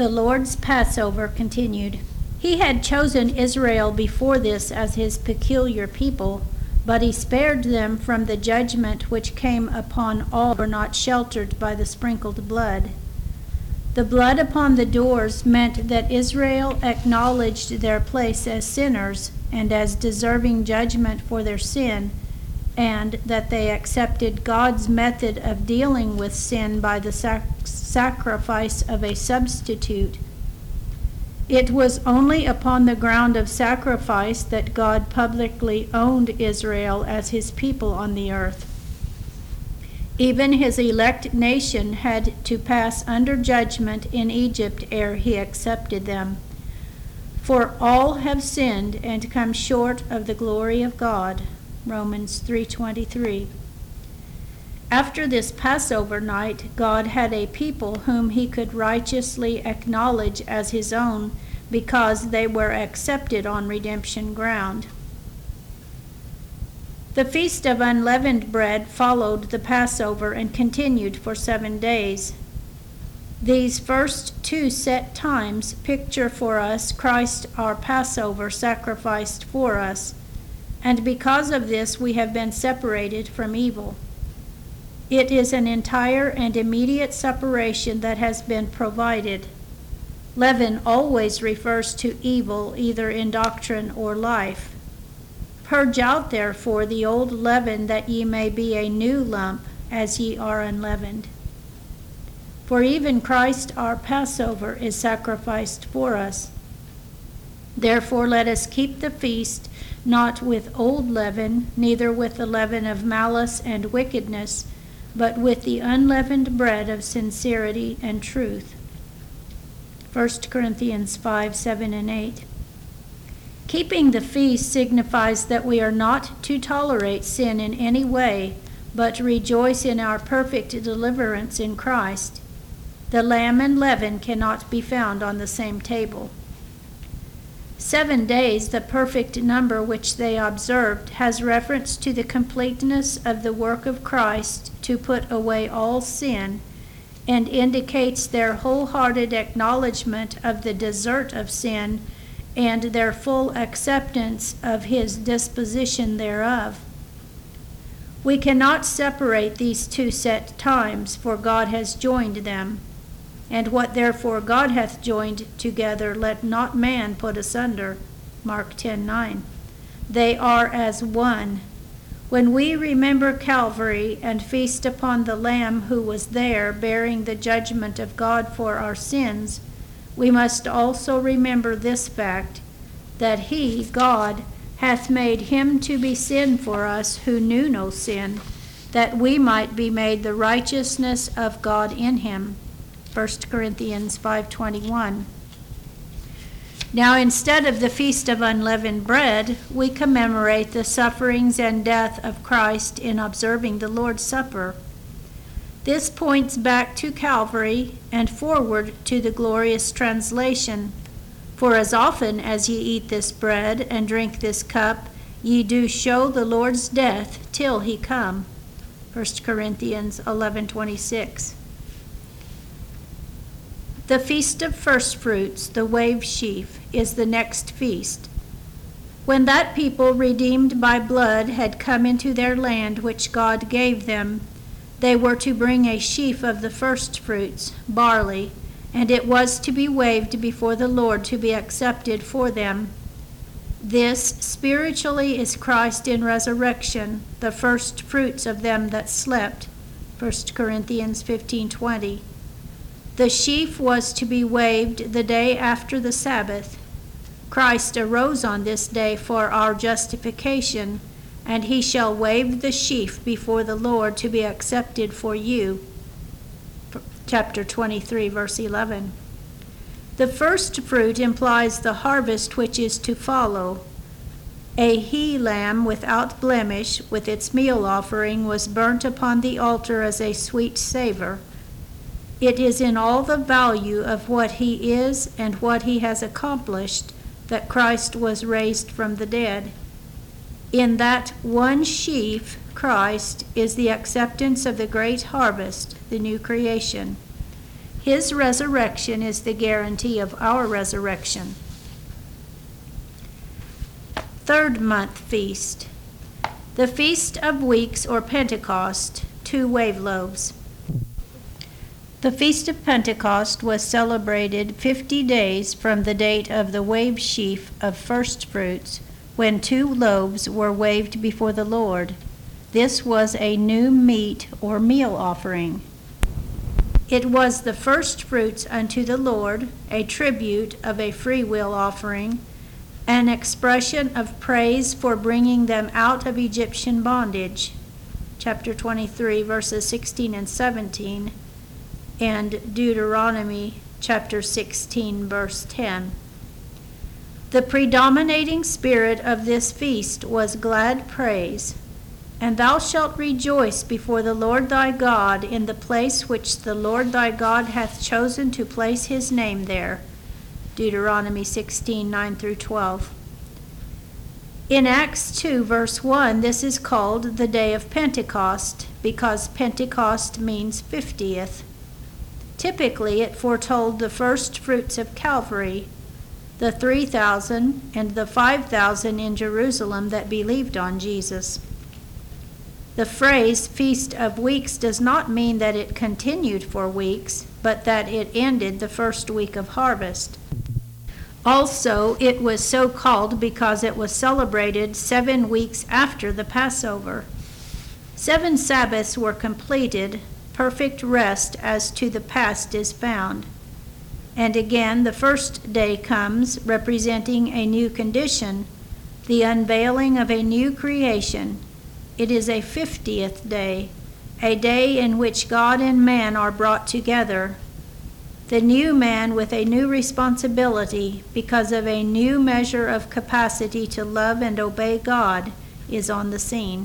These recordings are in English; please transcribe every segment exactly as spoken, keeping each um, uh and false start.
The Lord's Passover continued. He had chosen Israel before this as his peculiar people, but he spared them from the judgment which came upon all who were not sheltered by the sprinkled blood. The blood upon the doors meant that Israel acknowledged their place as sinners and as deserving judgment for their sin, and that they accepted God's method of dealing with sin by the sac- sacrifice of a substitute. It was only upon the ground of sacrifice that God publicly owned Israel as his people on the earth. Even his elect nation had to pass under judgment in Egypt ere he accepted them. For all have sinned and come short of the glory of God. Romans three twenty-three. After this Passover night, God had a people whom he could righteously acknowledge as his own because they were accepted on redemption ground. The Feast of Unleavened Bread followed the Passover and continued for seven days. These first two set times picture for us Christ our Passover sacrificed for us, and because of this we have been separated from evil. It is an entire and immediate separation that has been provided. Leaven always refers to evil, either in doctrine or life. Purge out therefore the old leaven, that ye may be a new lump, as ye are unleavened. For even Christ our Passover is sacrificed for us. Therefore let us keep the feast, not with old leaven, neither with the leaven of malice and wickedness, but with the unleavened bread of sincerity and truth. First Corinthians five, seven, and eight. Keeping the feast signifies that we are not to tolerate sin in any way, but rejoice in our perfect deliverance in Christ. The lamb and leaven cannot be found on the same table. Seven days, the perfect number which they observed, has reference to the completeness of the work of Christ to put away all sin, and indicates their wholehearted acknowledgement of the desert of sin and their full acceptance of his disposition thereof. We cannot separate these two set times, for God has joined them. And what therefore God hath joined together, let not man put asunder. Mark ten, nine. They are as one. When we remember Calvary and feast upon the Lamb who was there bearing the judgment of God for our sins, we must also remember this fact, that he, God, hath made him to be sin for us who knew no sin, that we might be made the righteousness of God in him. First Corinthians five twenty-one. Now, instead of the Feast of Unleavened Bread, we commemorate the sufferings and death of Christ in observing the Lord's Supper. This points back to Calvary and forward to the glorious translation, "For as often as ye eat this bread and drink this cup, ye do show the Lord's death till he come." First Corinthians eleven twenty-six. The Feast of First Fruits, the wave sheaf, is the next feast. When that people redeemed by blood had come into their land which God gave them, they were to bring a sheaf of the first fruits, barley, and it was to be waved before the Lord to be accepted for them. This spiritually is Christ in resurrection, the first fruits of them that slept. First Corinthians fifteen twenty. The sheaf was to be waved the day after the Sabbath. Christ arose on this day for our justification, and he shall wave the sheaf before the Lord to be accepted for you. Chapter twenty-three, verse eleven. The first fruit implies the harvest which is to follow. A he-lamb without blemish, with its meal offering, was burnt upon the altar as a sweet savor. It is in all the value of what he is and what he has accomplished that Christ was raised from the dead. In that one sheaf, Christ, is the acceptance of the great harvest, the new creation. His resurrection is the guarantee of our resurrection. Third month feast. The Feast of Weeks or Pentecost, two wave loaves. The Feast of Pentecost was celebrated fifty days from the date of the wave sheaf of first fruits, when two loaves were waved before the Lord. This was a new meat or meal offering. It was the first fruits unto the Lord, a tribute of a free will offering, an expression of praise for bringing them out of Egyptian bondage. Chapter twenty-three, verses sixteen and seventeen, and Deuteronomy chapter sixteen, verse ten. The predominating spirit of this feast was glad praise. And thou shalt rejoice before the Lord thy God in the place which the Lord thy God hath chosen to place his name there. Deuteronomy sixteen, nine through twelve. In Acts two, verse one, this is called the day of Pentecost, because Pentecost means fiftieth. Typically, it foretold the first fruits of Calvary, the three thousand and the five thousand in Jerusalem that believed on Jesus. The phrase Feast of Weeks does not mean that it continued for weeks, but that it ended the first week of harvest. Also, it was so called because it was celebrated seven weeks after the Passover. Seven Sabbaths were completed, perfect rest as to the past is found. And again, the first day comes, representing a new condition, the unveiling of a new creation. It is a fiftieth day, a day in which God and man are brought together. The new man with a new responsibility because of a new measure of capacity to love and obey God is on the scene.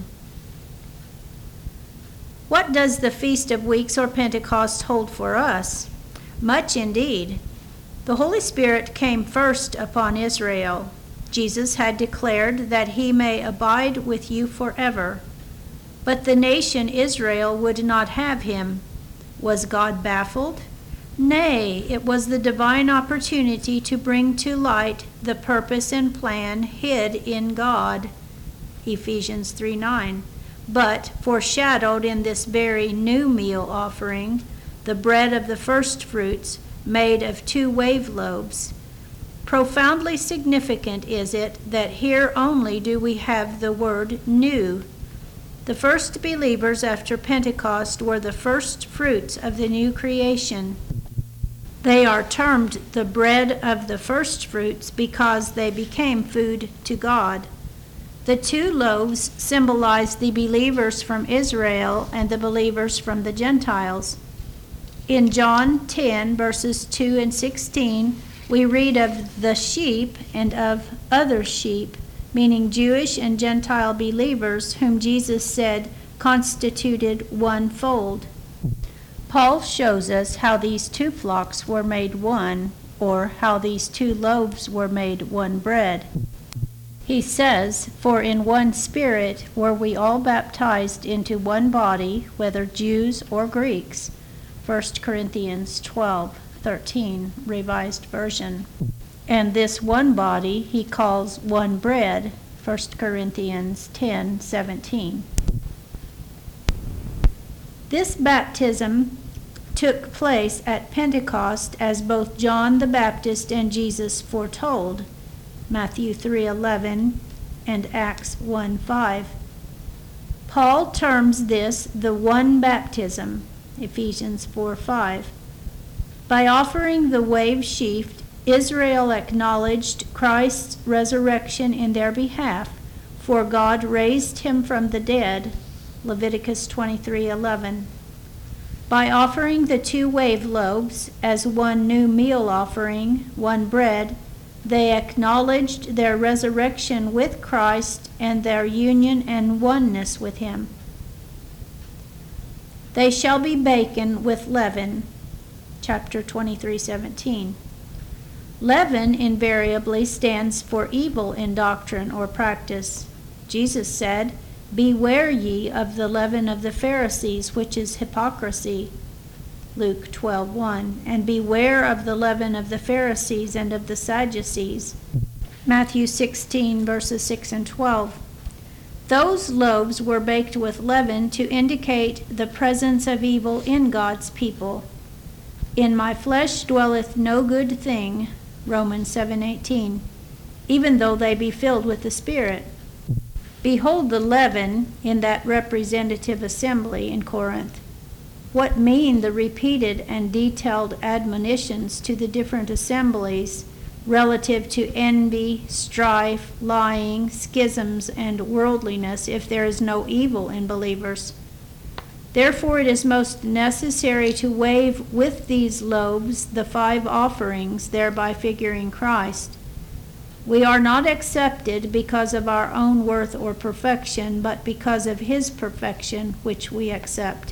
What does the Feast of Weeks or Pentecost hold for us? Much indeed. The Holy Spirit came first upon Israel. Jesus had declared that he may abide with you forever. But the nation Israel would not have him. Was God baffled? Nay, it was the divine opportunity to bring to light the purpose and plan hid in God. Ephesians three nine. But foreshadowed in this very new meal offering, the bread of the first fruits made of two wave loaves. Profoundly significant is it that here only do we have the word new. The first believers after Pentecost were the first fruits of the new creation. They are termed the bread of the first fruits because they became food to God. The two loaves symbolize the believers from Israel and the believers from the Gentiles. In John ten, verses two and sixteen, we read of the sheep and of other sheep, meaning Jewish and Gentile believers whom Jesus said constituted one fold. Paul shows us how these two flocks were made one, or how these two loaves were made one bread. He says, "For in one Spirit were we all baptized into one body, whether Jews or Greeks." First Corinthians twelve thirteen, Revised Version. And this one body he calls one bread, First Corinthians ten seventeen. This baptism took place at Pentecost as both John the Baptist and Jesus foretold, Matthew three eleven and Acts one five. Paul terms this the one baptism, Ephesians four five. By offering the wave sheaf, Israel acknowledged Christ's resurrection in their behalf, for God raised him from the dead, Leviticus twenty-three eleven. By offering the two wave loaves as one new meal offering, one bread, they acknowledged their resurrection with Christ and their union and oneness with him. They shall be baken with leaven, chapter twenty-three seventeen. Leaven invariably stands for evil in doctrine or practice. Jesus said, "Beware ye of the leaven of the Pharisees, which is hypocrisy." Luke twelve one, and beware of the leaven of the Pharisees and of the Sadducees, Matthew sixteen, verses six and twelve. Those loaves were baked with leaven to indicate the presence of evil in God's people. In my flesh dwelleth no good thing, Romans seven eighteen, even though they be filled with the Spirit. Behold the leaven in that representative assembly in Corinth. What mean the repeated and detailed admonitions to the different assemblies relative to envy, strife, lying, schisms, and worldliness if there is no evil in believers? Therefore it is most necessary to wave with these loaves the five offerings, thereby figuring Christ. We are not accepted because of our own worth or perfection, but because of his perfection, which we accept.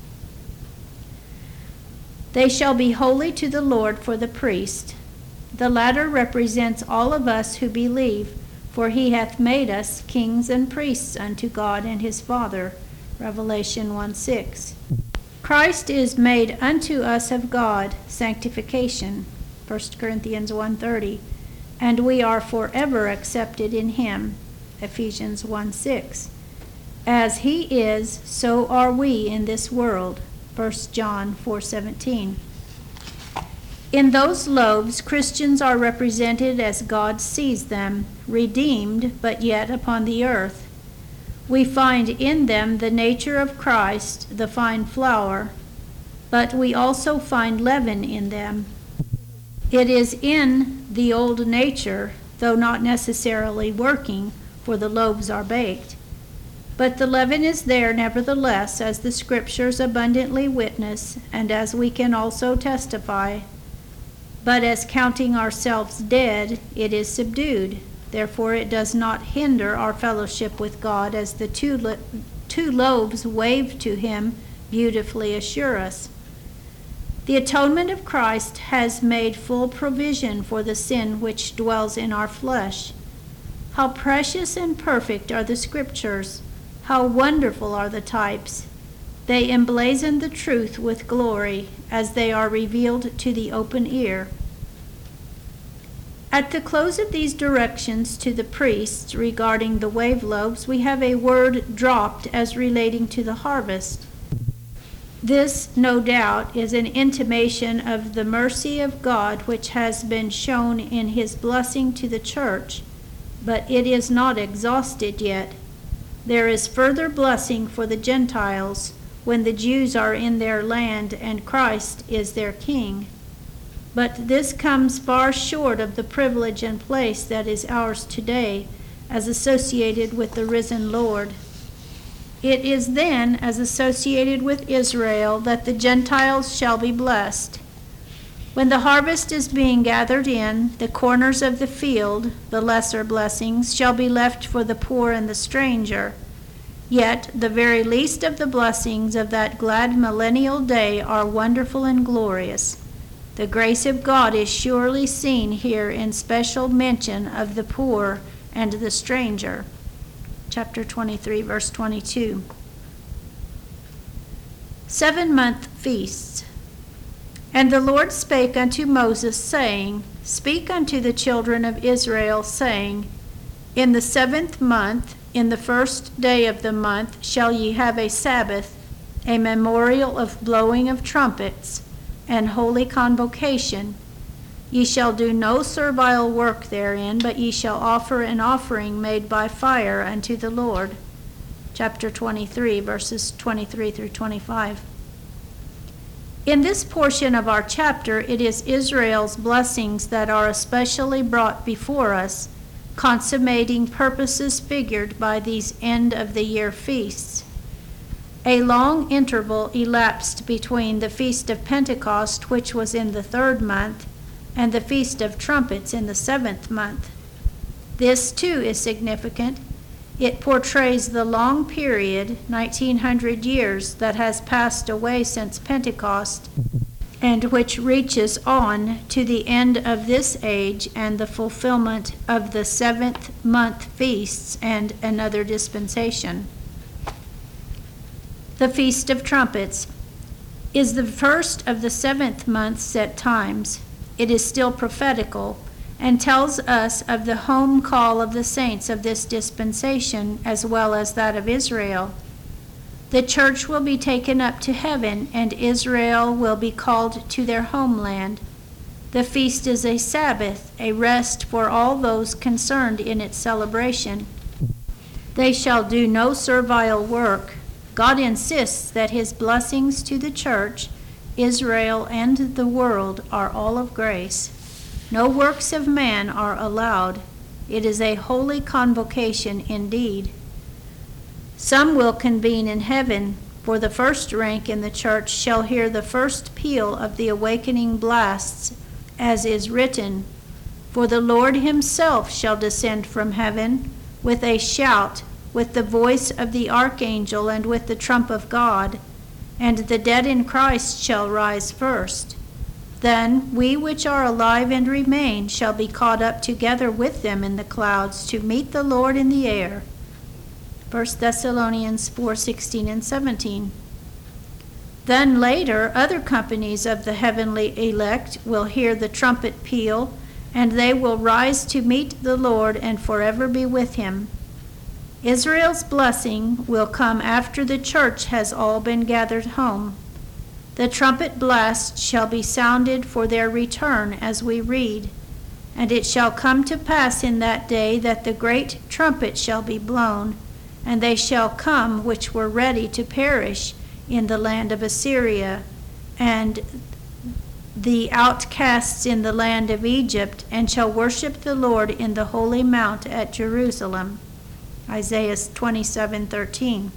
They shall be holy to the Lord for the priest. The latter represents all of us who believe, for he hath made us kings and priests unto God and his Father. Revelation one six. Christ is made unto us of God, sanctification. First Corinthians one thirty. And we are forever accepted in him. Ephesians one six. As he is, so are we in this world. First John four seventeen. In those loaves, Christians are represented as God sees them, redeemed, but yet upon the earth. We find in them the nature of Christ, the fine flour, but we also find leaven in them. It is in the old nature, though not necessarily working, for the loaves are baked. But the leaven is there nevertheless, as the Scriptures abundantly witness, and as we can also testify. But as counting ourselves dead, it is subdued. Therefore it does not hinder our fellowship with God, as the two, lo- two loaves waved to him beautifully assure us. The atonement of Christ has made full provision for the sin which dwells in our flesh. How precious and perfect are the Scriptures! How wonderful are the types! They emblazon the truth with glory as they are revealed to the open ear. At the close of these directions to the priests regarding the wave loaves, we have a word dropped as relating to the harvest. This, no doubt, is an intimation of the mercy of God which has been shown in his blessing to the church, but it is not exhausted yet. There is further blessing for the Gentiles when the Jews are in their land and Christ is their king. But this comes far short of the privilege and place that is ours today as associated with the risen Lord. It is then, as associated with Israel, that the Gentiles shall be blessed. When the harvest is being gathered in, the corners of the field, the lesser blessings, shall be left for the poor and the stranger. Yet the very least of the blessings of that glad millennial day are wonderful and glorious. The grace of God is surely seen here in special mention of the poor and the stranger. Chapter twenty-three, verse twenty-two. Seven-month feasts. And the Lord spake unto Moses, saying, Speak unto the children of Israel, saying, In the seventh month, in the first day of the month, shall ye have a Sabbath, a memorial of blowing of trumpets, and holy convocation. Ye shall do no servile work therein, but ye shall offer an offering made by fire unto the Lord. Chapter twenty-three, verses twenty-three through twenty-five. In this portion of our chapter, it is Israel's blessings that are especially brought before us, consummating purposes figured by these end-of-the-year feasts. A long interval elapsed between the Feast of Pentecost, which was in the third month, and the Feast of Trumpets in the seventh month. This, too, is significant. It portrays the long period, nineteen hundred years, that has passed away since Pentecost, and which reaches on to the end of this age and the fulfillment of the seventh month feasts and another dispensation. The Feast of Trumpets. is the first of the seventh month set times. It is still prophetical and tells us of the home call of the saints of this dispensation as well as that of Israel. The church will be taken up to heaven, and Israel will be called to their homeland. The feast is a Sabbath, a rest for all those concerned in its celebration. They shall do no servile work. God insists that his blessings to the church, Israel, and the world are all of grace. No works of man are allowed. It is a holy convocation indeed. Some will convene in heaven, for the first rank in the church shall hear the first peal of the awakening blasts, as is written, "For the Lord himself shall descend from heaven with a shout, with the voice of the archangel, and with the trump of God, and the dead in Christ shall rise first. Then we which are alive and remain shall be caught up together with them in the clouds to meet the Lord in the air." First Thessalonians four sixteen and seventeen. Then later, other companies of the heavenly elect will hear the trumpet peal, and they will rise to meet the Lord and forever be with him. Israel's blessing will come after the church has all been gathered home. The trumpet blast shall be sounded for their return, as we read, "And it shall come to pass in that day that the great trumpet shall be blown, and they shall come which were ready to perish in the land of Assyria, and the outcasts in the land of Egypt, and shall worship the Lord in the holy mount at Jerusalem." Isaiah twenty-seven thirteen.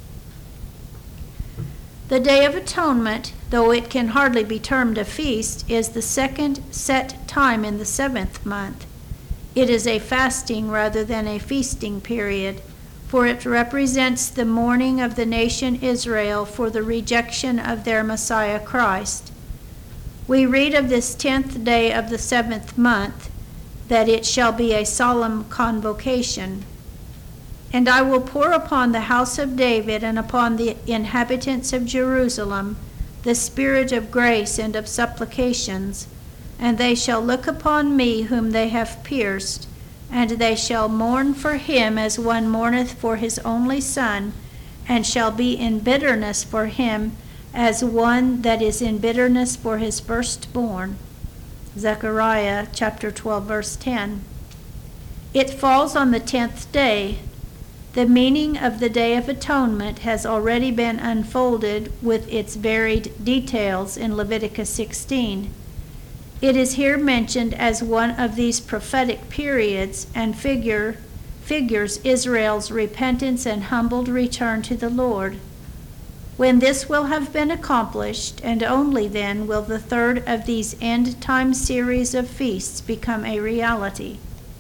The Day of Atonement, though it can hardly be termed a feast, is the second set time in the seventh month. It is a fasting rather than a feasting period, for it represents the mourning of the nation Israel for the rejection of their Messiah Christ. We read of this tenth day of the seventh month that it shall be a solemn convocation. "And I will pour upon the house of David and upon the inhabitants of Jerusalem the spirit of grace and of supplications, and they shall look upon me whom they have pierced, and they shall mourn for him as one mourneth for his only son, and shall be in bitterness for him as one that is in bitterness for his firstborn." Zechariah chapter twelve, verse ten. It falls on the tenth day. The meaning of the Day of Atonement has already been unfolded with its varied details in Leviticus sixteen. It is here mentioned as one of these prophetic periods and figure, figures Israel's repentance and humbled return to the Lord. When this will have been accomplished, and only then, will the third of these end-time series of feasts become a reality.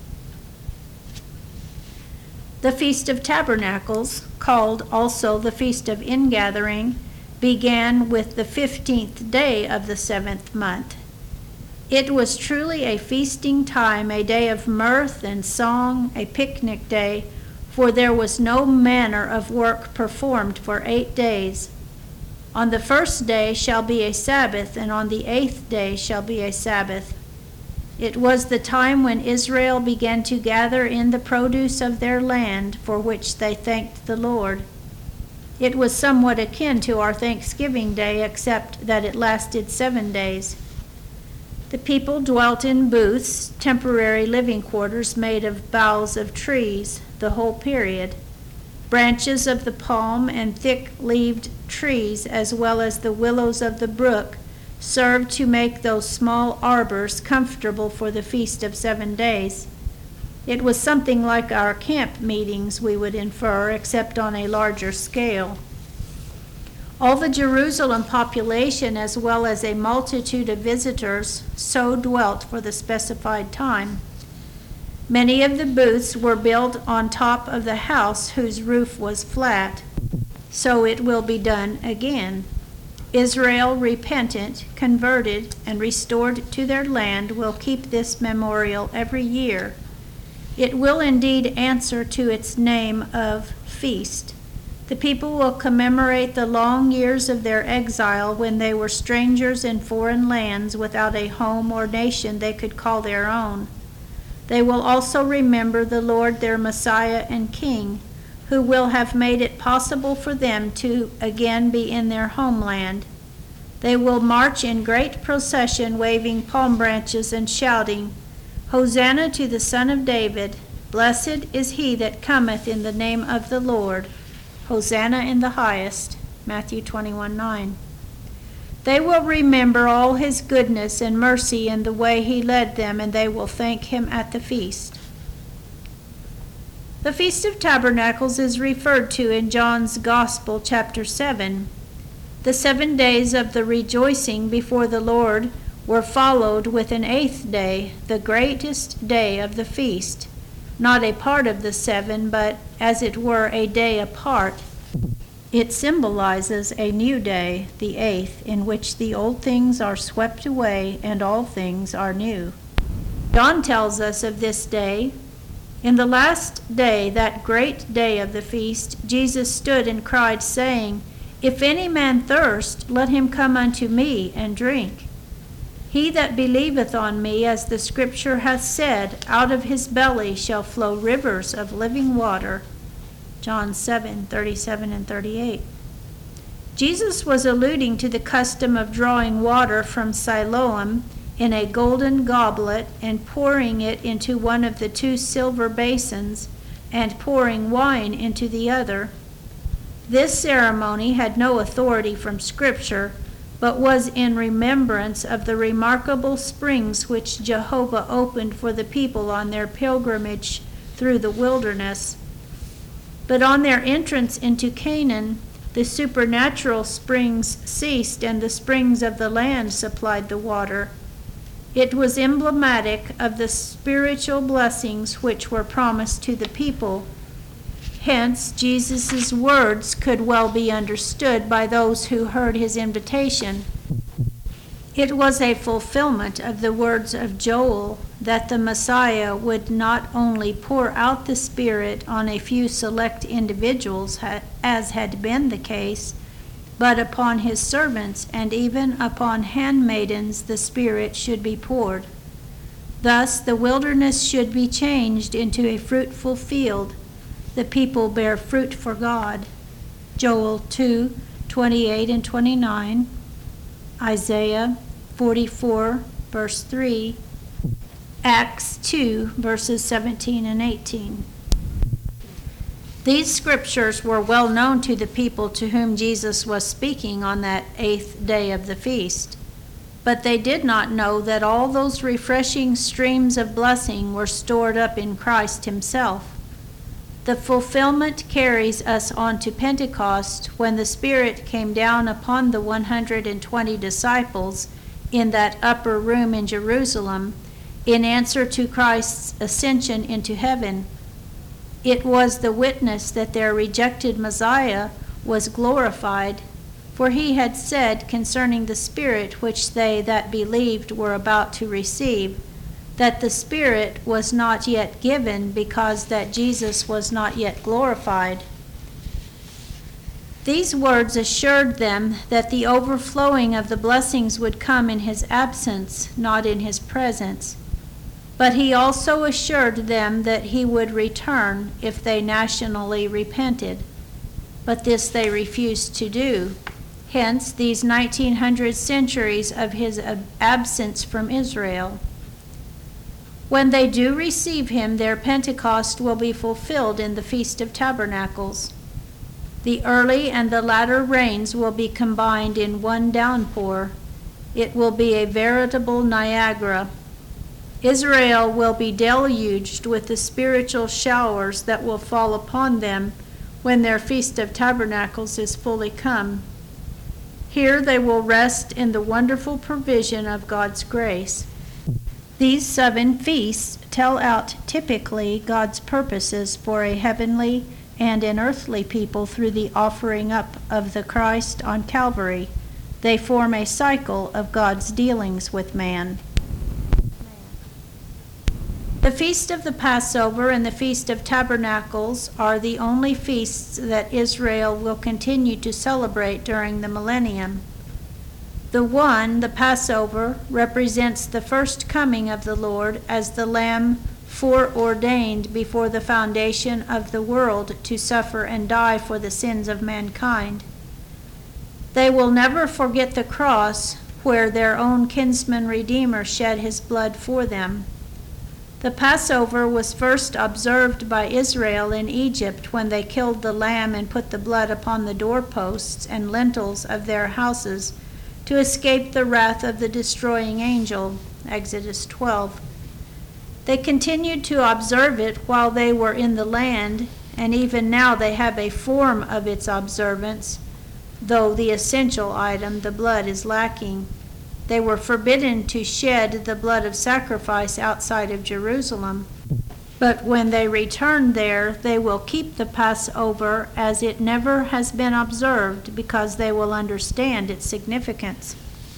The Feast of Tabernacles, called also the Feast of Ingathering, began with the fifteenth day of the seventh month. It was truly a feasting time, a day of mirth and song, a picnic day, for there was no manner of work performed for eight days. On the first day shall be a Sabbath, and on the eighth day shall be a Sabbath. It was the time when Israel began to gather in the produce of their land, for which they thanked the Lord. It was somewhat akin to our Thanksgiving Day, except that it lasted seven days. The people dwelt in booths, temporary living quarters made of boughs of trees, the whole period. Branches of the palm and thick-leaved trees, as well as the willows of the brook, served to make those small arbors comfortable for the feast of seven days. It was something like our camp meetings, we would infer, except on a larger scale. All the Jerusalem population, as well as a multitude of visitors, so dwelt for the specified time. Many of the booths were built on top of the house whose roof was flat. So it will be done again. Israel, repentant, converted, and restored to their land, will keep this memorial every year. It will indeed answer to its name of feast. The people will commemorate the long years of their exile when they were strangers in foreign lands without a home or nation they could call their own. They will also remember the Lord their Messiah and King, who will have made it possible for them to again be in their homeland. They will march in great procession, waving palm branches and shouting, "Hosanna to the Son of David! Blessed is he that cometh in the name of the Lord! Hosanna in the highest." Matthew twenty-one nine. They will remember all his goodness and mercy in the way he led them, and they will thank him at the feast. The Feast of Tabernacles is referred to in John's Gospel, chapter seven. The seven days of the rejoicing before the Lord were followed with an eighth day, the greatest day of the feast, not a part of the seven, but as it were a day apart. It symbolizes a new day, the eighth, in which the old things are swept away and all things are new. John tells us of this day. In the last day, that great day of the feast, Jesus stood and cried, saying, "If any man thirst, let him come unto me and drink. He that believeth on me, as the scripture hath said, out of his belly shall flow rivers of living water." John seven thirty-seven and thirty-eight. Jesus was alluding to the custom of drawing water from Siloam in a golden goblet and pouring it into one of the two silver basins and pouring wine into the other. This ceremony had no authority from Scripture, but was in remembrance of the remarkable springs which Jehovah opened for the people on their pilgrimage through the wilderness. But on their entrance into Canaan, the supernatural springs ceased, and the springs of the land supplied the water. It was emblematic of the spiritual blessings which were promised to the people. Hence, Jesus' words could well be understood by those who heard his invitation. It was a fulfillment of the words of Joel that the Messiah would not only pour out the Spirit on a few select individuals, as had been the case, but upon his servants and even upon handmaidens the Spirit should be poured. Thus the wilderness should be changed into a fruitful field. The people bear fruit for God. Joel two twenty-eight and twenty-nine, Isaiah forty-four, verse three, Acts two, verses seventeen and eighteen. These scriptures were well known to the people to whom Jesus was speaking on that eighth day of the feast, but they did not know that all those refreshing streams of blessing were stored up in Christ himself. The fulfillment carries us on to Pentecost, when the Spirit came down upon the one hundred twenty disciples in that upper room in Jerusalem in answer to Christ's ascension into heaven. It was the witness that their rejected Messiah was glorified, for he had said concerning the Spirit which they that believed were about to receive, that the Spirit was not yet given because that Jesus was not yet glorified. These words assured them that the overflowing of the blessings would come in his absence, not in his presence. But he also assured them that he would return if they nationally repented. But this they refused to do. Hence, these nineteen hundred centuries of his absence from Israel. When they do receive him, their Pentecost will be fulfilled in the Feast of Tabernacles. The early and the latter rains will be combined in one downpour. It will be a veritable Niagara. Israel will be deluged with the spiritual showers that will fall upon them when their Feast of Tabernacles is fully come. Here they will rest in the wonderful provision of God's grace. These seven feasts tell out typically God's purposes for a heavenly and an earthly people through the offering up of the Christ on Calvary. They form a cycle of God's dealings with man. The Feast of the Passover and the Feast of Tabernacles are the only feasts that Israel will continue to celebrate during the millennium. The one, the Passover, represents the first coming of the Lord as the Lamb foreordained before the foundation of the world to suffer and die for the sins of mankind. They will never forget the cross where their own kinsman Redeemer shed his blood for them. The Passover was first observed by Israel in Egypt when they killed the lamb and put the blood upon the doorposts and lintels of their houses to escape the wrath of the destroying angel, Exodus twelve. They continued to observe it while they were in the land, and even now they have a form of its observance, though the essential item, the blood, is lacking. They were forbidden to shed the blood of sacrifice outside of Jerusalem. But when they return there, they will keep the Passover as it never has been observed, because they will understand its significance.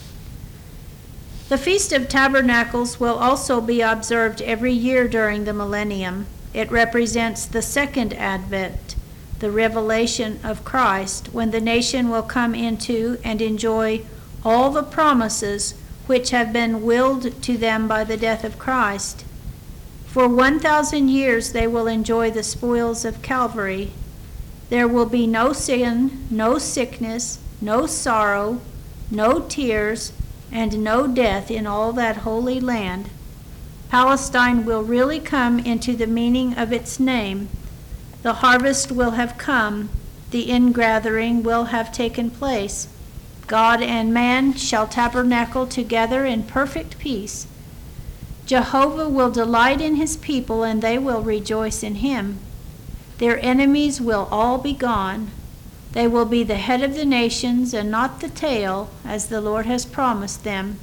The Feast of Tabernacles will also be observed every year during the millennium. It represents the second advent, the revelation of Christ, when the nation will come into and enjoy all the promises which have been willed to them by the death of Christ. For one thousand years they will enjoy the spoils of Calvary. There will be no sin, no sickness, no sorrow, no tears, and no death in all that holy land. Palestine will really come into the meaning of its name. The harvest will have come. The ingathering will have taken place. God and man shall tabernacle together in perfect peace. Jehovah will delight in his people, and they will rejoice in him. Their enemies will all be gone. They will be the head of the nations and not the tail, as the Lord has promised them.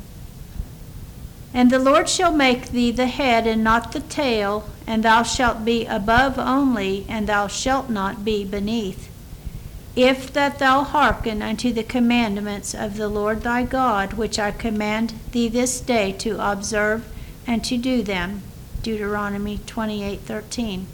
And the Lord shall make thee the head and not the tail, and thou shalt be above only, and thou shalt not be beneath. If that thou hearken unto the commandments of the Lord thy God, which I command thee this day to observe and to do them. Deuteronomy twenty-eight thirteen.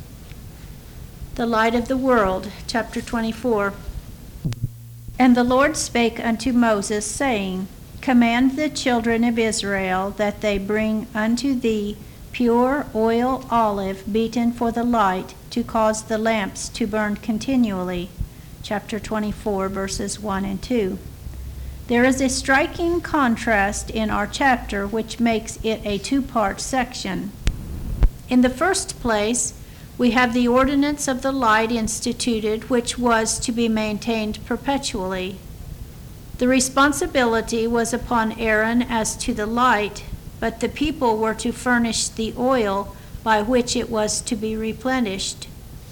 The light of the world, chapter twenty-four. And the Lord spake unto Moses, saying, Command the children of Israel that they bring unto thee pure oil olive beaten for the light, to cause the lamps to burn continually. Chapter twenty-four, verses one and two. There is a striking contrast in our chapter which makes it a two-part section. In the first place, we have the ordinance of the light instituted, which was to be maintained perpetually. The responsibility was upon Aaron as to the light, but the people were to furnish the oil by which it was to be replenished.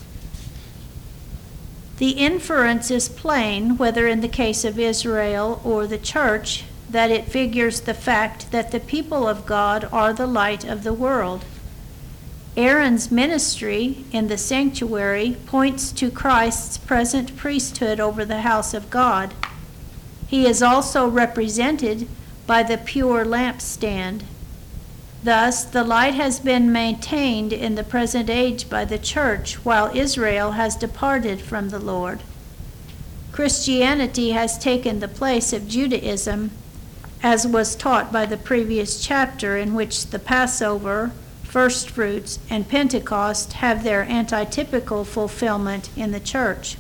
The inference is plain, whether in the case of Israel or the church, that it figures the fact that the people of God are the light of the world. Aaron's ministry in the sanctuary points to Christ's present priesthood over the house of God. He is also represented by the pure lampstand. Thus, the light has been maintained in the present age by the church, while Israel has departed from the Lord. Christianity has taken the place of Judaism, as was taught by the previous chapter, in which the Passover, first fruits, and Pentecost have their antitypical fulfillment in the church.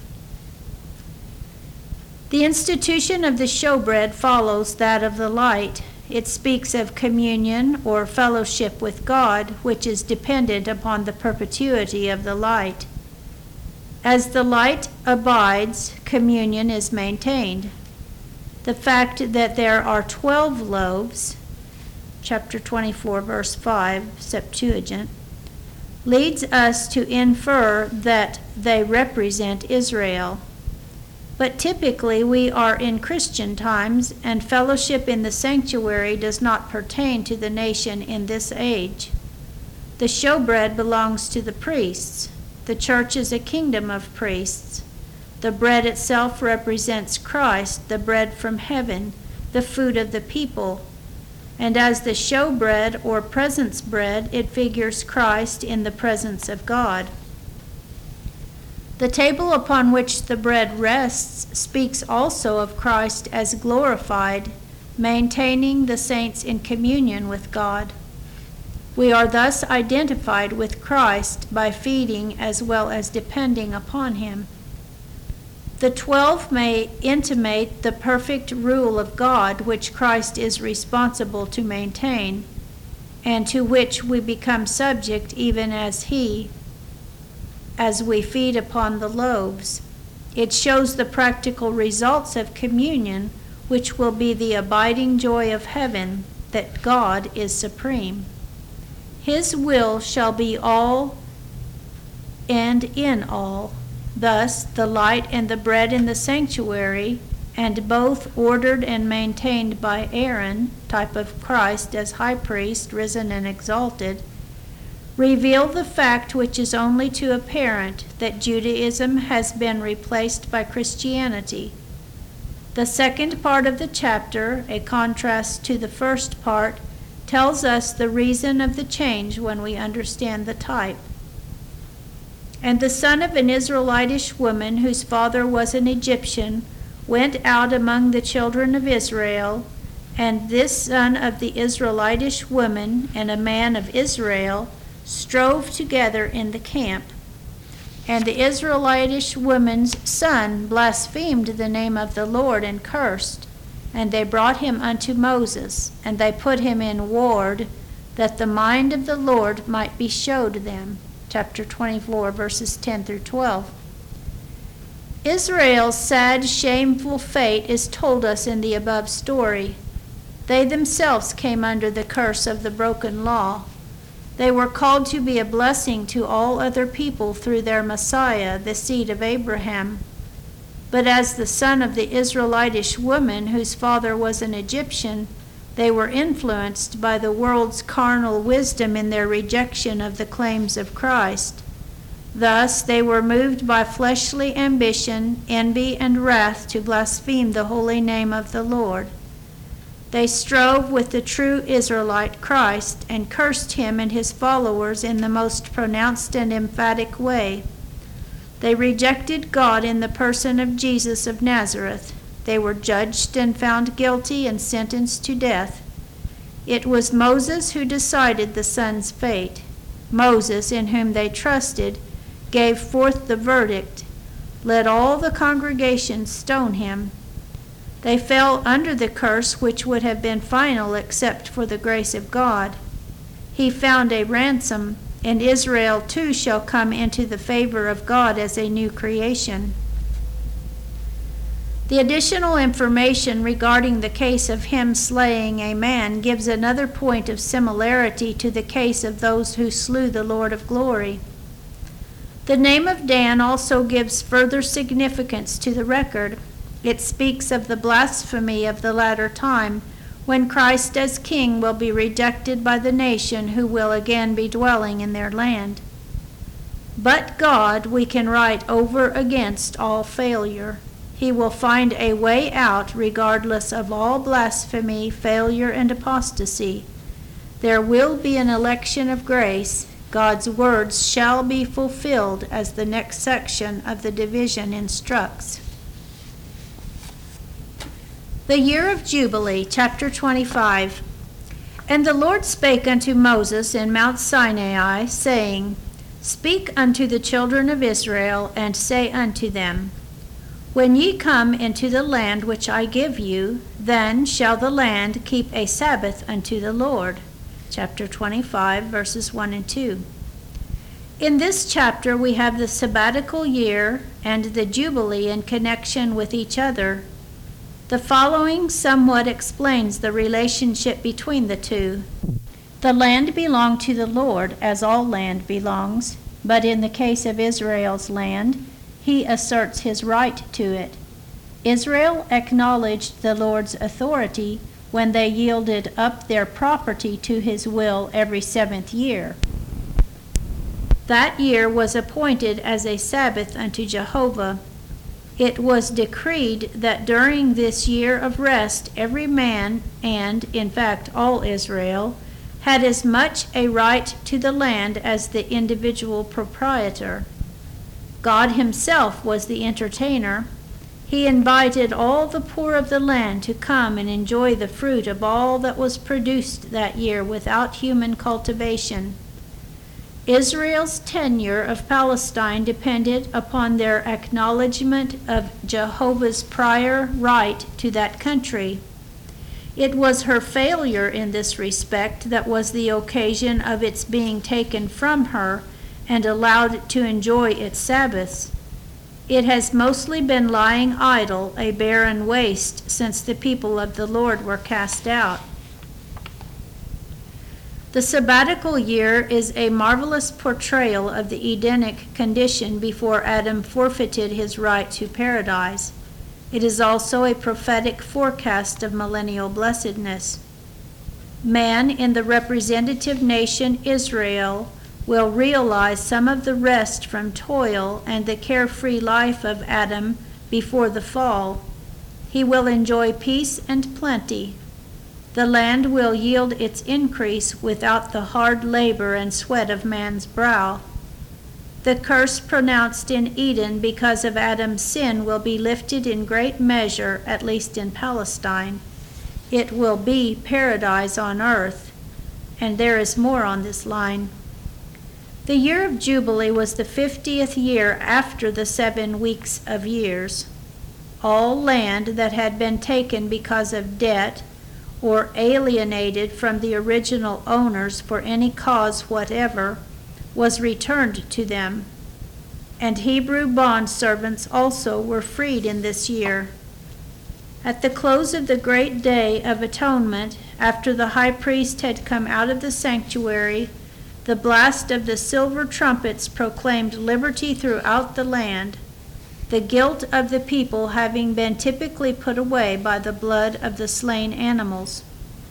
The institution of the showbread follows that of the light. It speaks of communion or fellowship with God, which is dependent upon the perpetuity of the light. As the light abides, communion is maintained. The fact that there are twelve loaves, chapter twenty-four, verse five, Septuagint, leads us to infer that they represent Israel. But typically we are in Christian times, and fellowship in the sanctuary does not pertain to the nation in this age. The showbread belongs to the priests. The church is a kingdom of priests. The bread itself represents Christ, the bread from heaven, the food of the people. and as the showbread or presence bread, it figures Christ in the presence of God. The table upon which the bread rests speaks also of Christ as glorified, maintaining the saints in communion with God. We are thus identified with Christ by feeding as well as depending upon him. The twelve may intimate the perfect rule of God which Christ is responsible to maintain, and to which we become subject even as he, as we feed upon the loaves. It shows the practical results of communion, which will be the abiding joy of heaven, that God is supreme. His will shall be all and in all. Thus, the light and the bread in the sanctuary, and both ordered and maintained by Aaron, type of Christ as high priest, risen and exalted, reveal the fact which is only too apparent, that Judaism has been replaced by Christianity. The second part of the chapter, a contrast to the first part, tells us the reason of the change when we understand the type. And the son of an Israelitish woman, whose father was an Egyptian, went out among the children of Israel, and this son of the Israelitish woman and a man of Israel strove together in the camp. And the Israelitish woman's son blasphemed the name of the Lord and cursed. And they brought him unto Moses, and they put him in ward, that the mind of the Lord might be showed them. Chapter twenty-four, verses ten through twelve. Israel's sad, shameful fate is told us in the above story. They themselves came under the curse of the broken law. They were called to be a blessing to all other people through their Messiah, the seed of Abraham. But as the son of the Israelitish woman, whose father was an Egyptian, they were influenced by the world's carnal wisdom in their rejection of the claims of Christ. Thus, they were moved by fleshly ambition, envy, and wrath to blaspheme the holy name of the Lord. They strove with the true Israelite Christ and cursed him and his followers in the most pronounced and emphatic way. They rejected God in the person of Jesus of Nazareth. They were judged and found guilty and sentenced to death. It was Moses who decided the son's fate. Moses, in whom they trusted, gave forth the verdict, "Let all the congregation stone him." They fell under the curse which would have been final except for the grace of God. He found a ransom, and Israel too shall come into the favor of God as a new creation. The additional information regarding the case of him slaying a man gives another point of similarity to the case of those who slew the Lord of glory. The name of Dan also gives further significance to the record. It speaks of the blasphemy of the latter time, when Christ as king will be rejected by the nation who will again be dwelling in their land. But God, we can write over against all failure. He will find a way out regardless of all blasphemy, failure, and apostasy. There will be an election of grace. God's words shall be fulfilled, as the next section of the division instructs. The year of Jubilee, chapter twenty-five. And the Lord spake unto Moses in Mount Sinai, saying, Speak unto the children of Israel, and say unto them, When ye come into the land which I give you, then shall the land keep a Sabbath unto the Lord. Chapter twenty-five, verses one and two. In this chapter we have the sabbatical year and the Jubilee in connection with each other. The following somewhat explains the relationship between the two. The land belonged to the Lord, as all land belongs, but in the case of Israel's land, he asserts his right to it. Israel acknowledged the Lord's authority when they yielded up their property to his will every seventh year. That year was appointed as a Sabbath unto Jehovah. It was decreed that during this year of rest every man, and in fact all Israel, had as much a right to the land as the individual proprietor. God himself was the entertainer. He invited all the poor of the land to come and enjoy the fruit of all that was produced that year without human cultivation. Israel's tenure of Palestine depended upon their acknowledgement of Jehovah's prior right to that country. It was her failure in this respect that was the occasion of its being taken from her and allowed to enjoy its Sabbaths. It has mostly been lying idle, a barren waste, since the people of the Lord were cast out. The sabbatical year is a marvelous portrayal of the Edenic condition before Adam forfeited his right to paradise. It is also a prophetic forecast of millennial blessedness. Man in the representative nation Israel will realize some of the rest from toil and the carefree life of Adam before the fall. He will enjoy peace and plenty. The land will yield its increase without the hard labor and sweat of man's brow. The curse pronounced in Eden because of Adam's sin will be lifted in great measure, at least in Palestine. It will be paradise on earth, and there is more on this line. The year of Jubilee was the fiftieth year after the seven weeks of years. All land that had been taken because of debt or alienated from the original owners for any cause whatever, was returned to them. And Hebrew bondservants also were freed in this year. At the close of the great day of atonement, after the high priest had come out of the sanctuary, the blast of the silver trumpets proclaimed liberty throughout the land, the guilt of the people having been typically put away by the blood of the slain animals.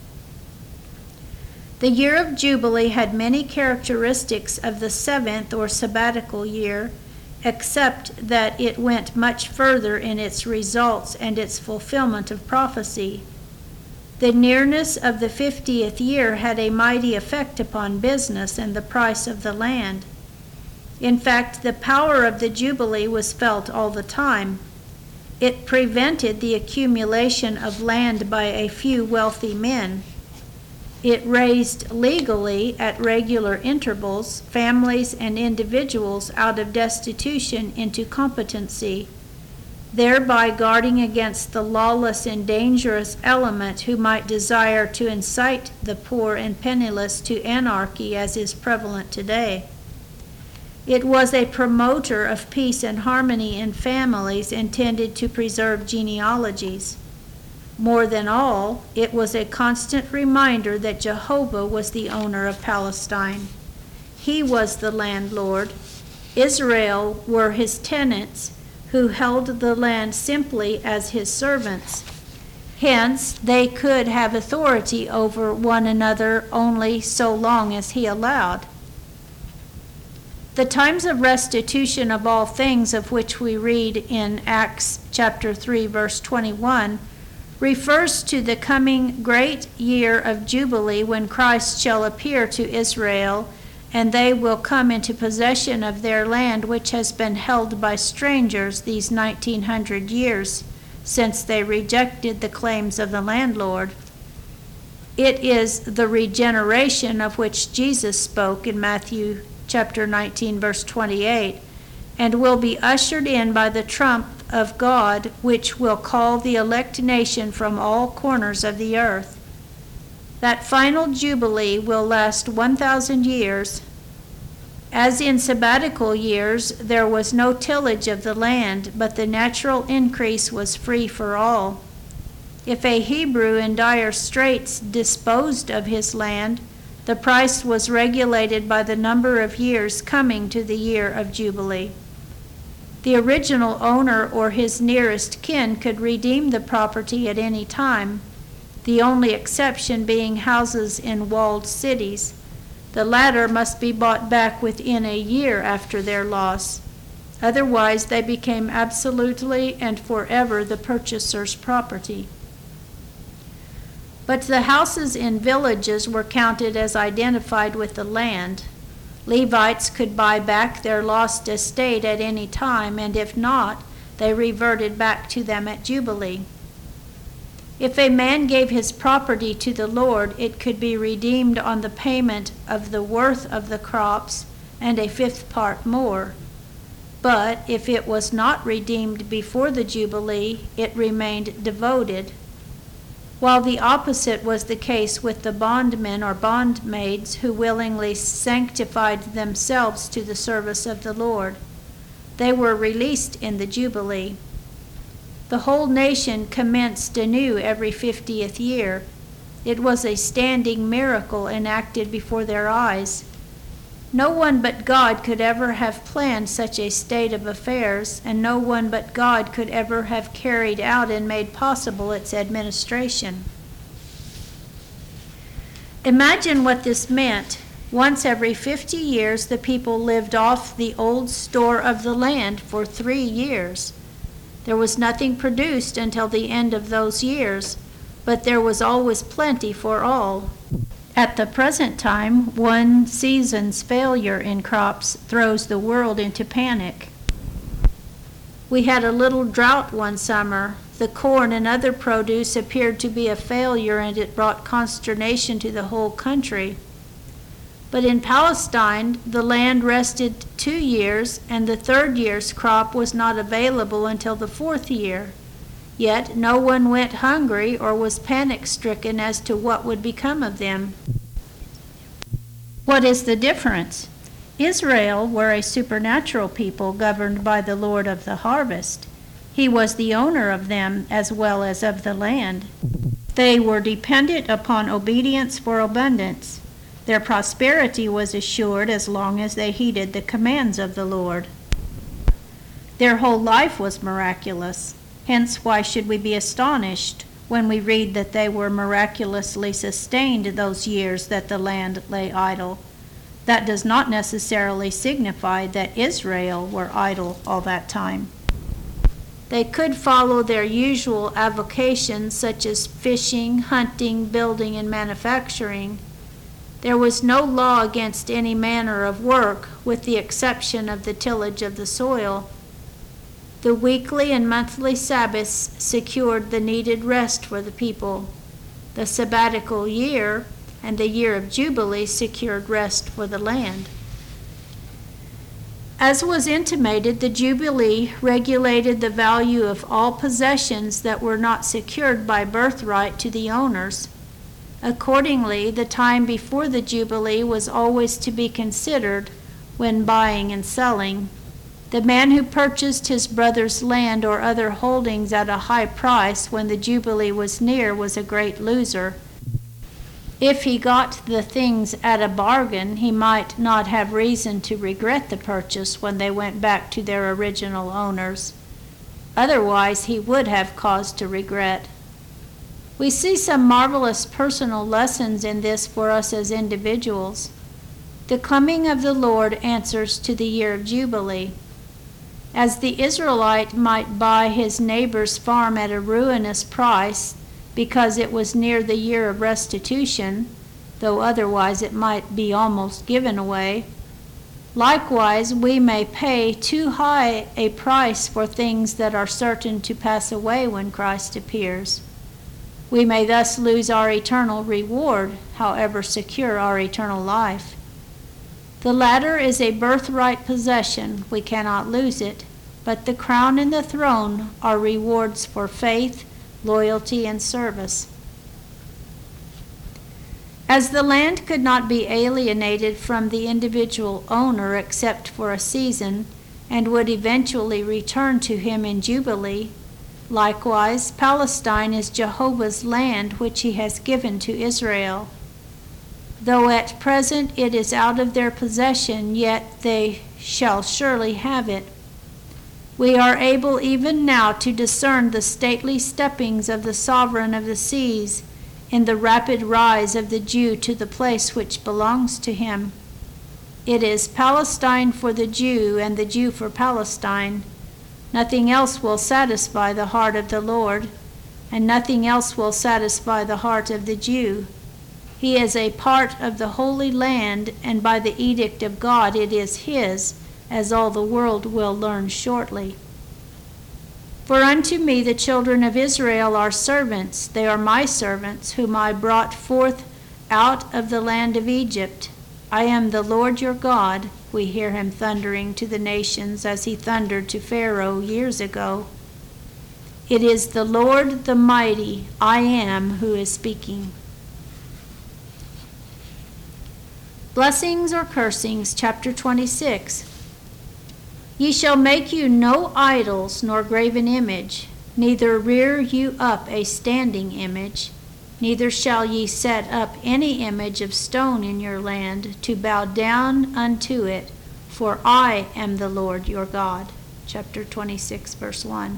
The year of Jubilee had many characteristics of the seventh or sabbatical year, except that it went much further in its results and its fulfillment of prophecy. The nearness of the fiftieth year had a mighty effect upon business and the price of the land. In fact, the power of the Jubilee was felt all the time. It prevented the accumulation of land by a few wealthy men. It raised legally, at regular intervals, families and individuals out of destitution into competency, thereby guarding against the lawless and dangerous element who might desire to incite the poor and penniless to anarchy as is prevalent today. It was a promoter of peace and harmony in families intended to preserve genealogies. More than all, it was a constant reminder that Jehovah was the owner of Palestine. He was the landlord. Israel were his tenants, who held the land simply as his servants. Hence, they could have authority over one another only so long as he allowed. The times of restitution of all things, of which we read in Acts chapter three, verse twenty-one, refers to the coming great year of Jubilee when Christ shall appear to Israel, and they will come into possession of their land, which has been held by strangers these nineteen hundred years, since they rejected the claims of the landlord. It is the regeneration of which Jesus spoke in Matthew chapter nineteen, verse twenty-eight, and will be ushered in by the trump of God, which will call the elect nation from all corners of the earth. That final jubilee will last one thousand years. As in sabbatical years, there was no tillage of the land, but the natural increase was free for all. If a Hebrew in dire straits disposed of his land, the price was regulated by the number of years coming to the year of Jubilee. The original owner or his nearest kin could redeem the property at any time, the only exception being houses in walled cities. The latter must be bought back within a year after their loss. Otherwise, they became absolutely and forever the purchaser's property. But the houses in villages were counted as identified with the land. Levites could buy back their lost estate at any time, and if not, they reverted back to them at Jubilee. If a man gave his property to the Lord, it could be redeemed on the payment of the worth of the crops and a fifth part more. But if it was not redeemed before the Jubilee, it remained devoted. While the opposite was the case with the bondmen or bondmaids who willingly sanctified themselves to the service of the Lord. They were released in the Jubilee. The whole nation commenced anew every fiftieth year. It was a standing miracle enacted before their eyes. No one but God could ever have planned such a state of affairs, and no one but God could ever have carried out and made possible its administration. Imagine what this meant. Once every fifty years, the people lived off the old store of the land for three years. There was nothing produced until the end of those years, but there was always plenty for all. At the present time, one season's failure in crops throws the world into panic. We had a little drought one summer. The corn and other produce appeared to be a failure, and it brought consternation to the whole country. But in Palestine, the land rested two years, and the third year's crop was not available until the fourth year. Yet no one went hungry or was panic-stricken as to what would become of them. What is the difference? Israel were a supernatural people governed by the Lord of the harvest. He was the owner of them as well as of the land. They were dependent upon obedience for abundance. Their prosperity was assured as long as they heeded the commands of the Lord. Their whole life was miraculous. Hence, why should we be astonished when we read that they were miraculously sustained those years that the land lay idle? That does not necessarily signify that Israel were idle all that time. They could follow their usual avocations such as fishing, hunting, building, and manufacturing. There was no law against any manner of work, with the exception of the tillage of the soil. The weekly and monthly Sabbaths secured the needed rest for the people. The sabbatical year and the year of Jubilee secured rest for the land. As was intimated, the Jubilee regulated the value of all possessions that were not secured by birthright to the owners. Accordingly, the time before the Jubilee was always to be considered when buying and selling. The man who purchased his brother's land or other holdings at a high price when the Jubilee was near was a great loser. If he got the things at a bargain, he might not have reason to regret the purchase when they went back to their original owners. Otherwise, he would have cause to regret. We see some marvelous personal lessons in this for us as individuals. The coming of the Lord answers to the year of Jubilee. As the Israelite might buy his neighbor's farm at a ruinous price because it was near the year of restitution, though otherwise it might be almost given away, likewise we may pay too high a price for things that are certain to pass away when Christ appears. We may thus lose our eternal reward, however secure our eternal life. The latter is a birthright possession. We cannot lose it, but the crown and the throne are rewards for faith, loyalty, and service. As the land could not be alienated from the individual owner except for a season, and would eventually return to him in Jubilee, likewise, Palestine is Jehovah's land, which he has given to Israel. Though at present it is out of their possession, yet they shall surely have it. We are able even now to discern the stately steppings of the sovereign of the seas in the rapid rise of the Jew to the place which belongs to him. It is Palestine for the Jew and the Jew for Palestine. Nothing else will satisfy the heart of the Lord, and nothing else will satisfy the heart of the Jew. He is a part of the Holy Land, and by the edict of God it is his, as all the world will learn shortly. For unto me the children of Israel are servants. They are my servants, whom I brought forth out of the land of Egypt. I am the Lord your God. We hear him thundering to the nations as he thundered to Pharaoh years ago. It is the Lord the mighty, I am, who is speaking. Blessings or cursings, chapter twenty-six. Ye shall make you no idols, nor graven image, neither rear you up a standing image, neither shall ye set up any image of stone in your land, to bow down unto it, for I am the Lord your God. Chapter twenty-six, verse one.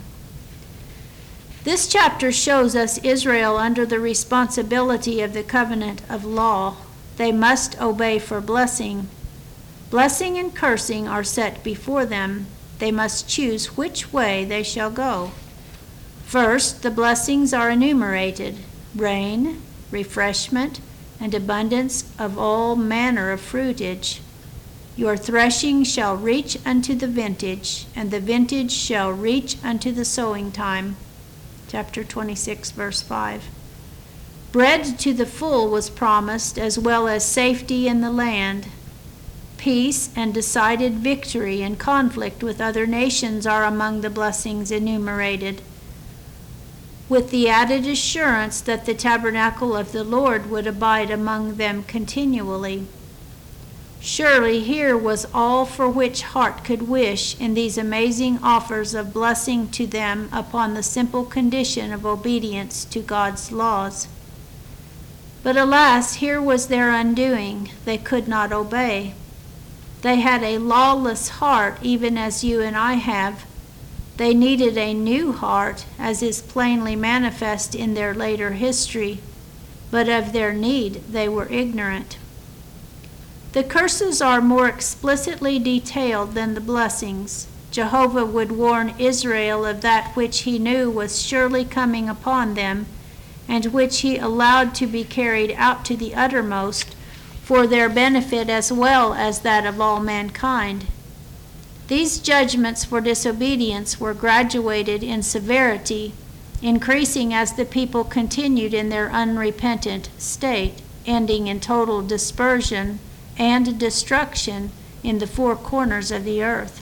This chapter shows us Israel under the responsibility of the covenant of law. They must obey for blessing. Blessing and cursing are set before them. They must choose which way they shall go. First, the blessings are enumerated: rain, refreshment, and abundance of all manner of fruitage. Your threshing shall reach unto the vintage, and the vintage shall reach unto the sowing time. Chapter twenty-six, verse five. Bread to the full was promised, as well as safety in the land. Peace and decided victory in conflict with other nations are among the blessings enumerated, with the added assurance that the tabernacle of the Lord would abide among them continually. Surely here was all for which heart could wish in these amazing offers of blessing to them upon the simple condition of obedience to God's laws. But alas, here was their undoing. They could not obey. They had a lawless heart, even as you and I have. They needed a new heart, as is plainly manifest in their later history, but of their need they were ignorant. The curses are more explicitly detailed than the blessings. Jehovah would warn Israel of that which he knew was surely coming upon them, and which he allowed to be carried out to the uttermost, for their benefit as well as that of all mankind. These judgments for disobedience were graduated in severity, increasing as the people continued in their unrepentant state, ending in total dispersion and destruction in the four corners of the earth.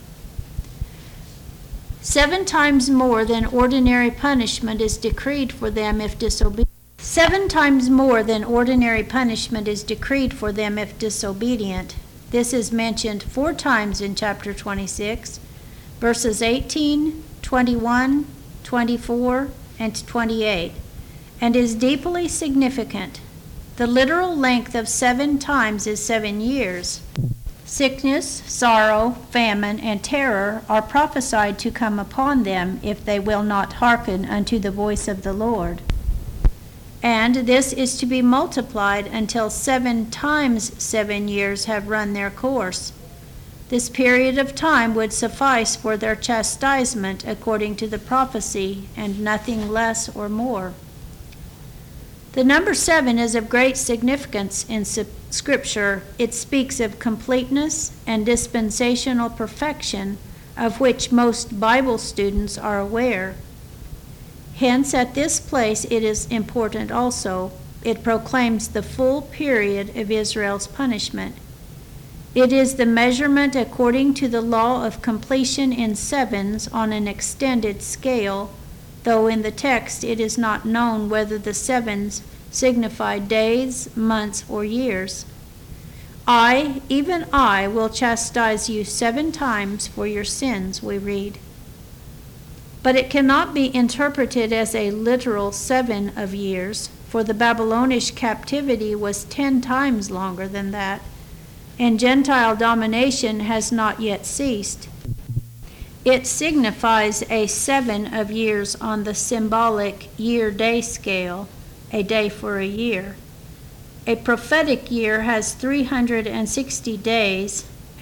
Seven times more than ordinary punishment is decreed for them if disobedient. Seven times more than ordinary punishment is decreed for them if disobedient. This is mentioned four times in chapter twenty-six, verses eighteen, twenty-one, twenty-four, and twenty-eight, and is deeply significant. The literal length of seven times is seven years. Sickness, sorrow, famine, and terror are prophesied to come upon them if they will not hearken unto the voice of the Lord. And this is to be multiplied until seven times seven years have run their course. This period of time would suffice for their chastisement according to the prophecy, and nothing less or more. The number seven is of great significance in Scripture. It speaks of completeness and dispensational perfection, of which most Bible students are aware. Hence, at this place it is important also. It proclaims the full period of Israel's punishment. It is the measurement according to the law of completion in sevens on an extended scale, though in the text it is not known whether the sevens signify days, months, or years. I, even I, will chastise you seven times for your sins, we read. But it cannot be interpreted as a literal seven of years, for the Babylonish captivity was ten times longer than that, and Gentile domination has not yet ceased. It signifies a seven of years on the symbolic year-day scale, a day for a year. A prophetic year has three hundred sixty days,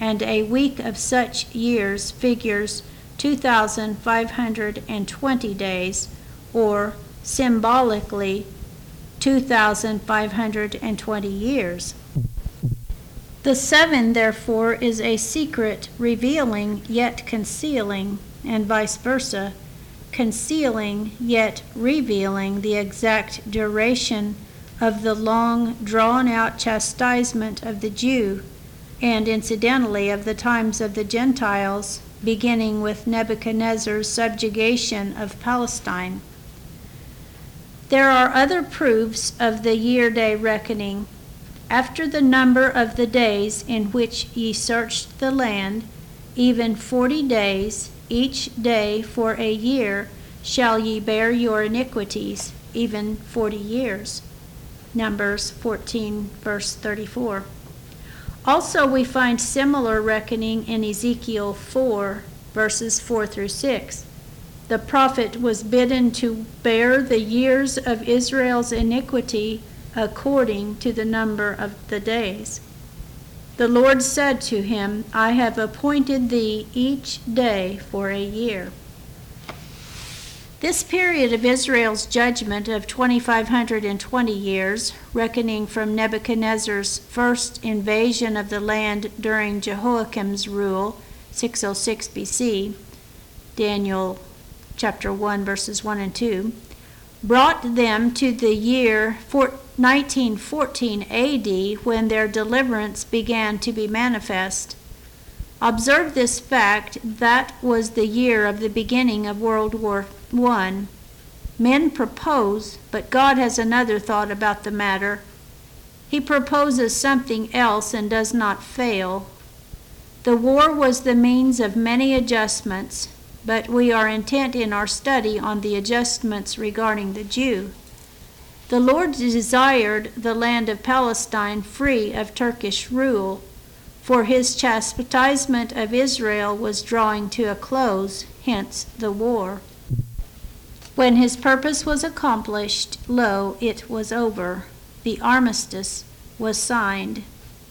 and a week of such years figures two thousand five hundred twenty days, or symbolically two thousand five hundred twenty years. The seven, therefore, is a secret revealing yet concealing, and vice versa, concealing yet revealing the exact duration of the long drawn-out chastisement of the Jew, and incidentally of the times of the Gentiles, beginning with Nebuchadnezzar's subjugation of Palestine. There are other proofs of the year-day reckoning. After the number of the days in which ye searched the land, even forty days, each day for a year, shall ye bear your iniquities, even forty years. Numbers fourteen, verse thirty-four. Also we find similar reckoning in Ezekiel four, verses four through six. The prophet was bidden to bear the years of Israel's iniquity according to the number of the days. The Lord said to him, I have appointed thee each day for a year. This period of Israel's judgment of twenty-five hundred twenty years, reckoning from Nebuchadnezzar's first invasion of the land during Jehoiakim's rule, six oh six B C, Daniel chapter one, verses one and two, brought them to the year nineteen fourteen A D, when their deliverance began to be manifest. Observe this fact: that was the year of the beginning of World War One. Men propose, but God has another thought about the matter. He proposes something else and does not fail. The war was the means of many adjustments, but we are intent in our study on the adjustments regarding the Jew. The Lord desired the land of Palestine free of Turkish rule, for his chastisement of Israel was drawing to a close, hence the war. When his purpose was accomplished, lo, it was over. The armistice was signed.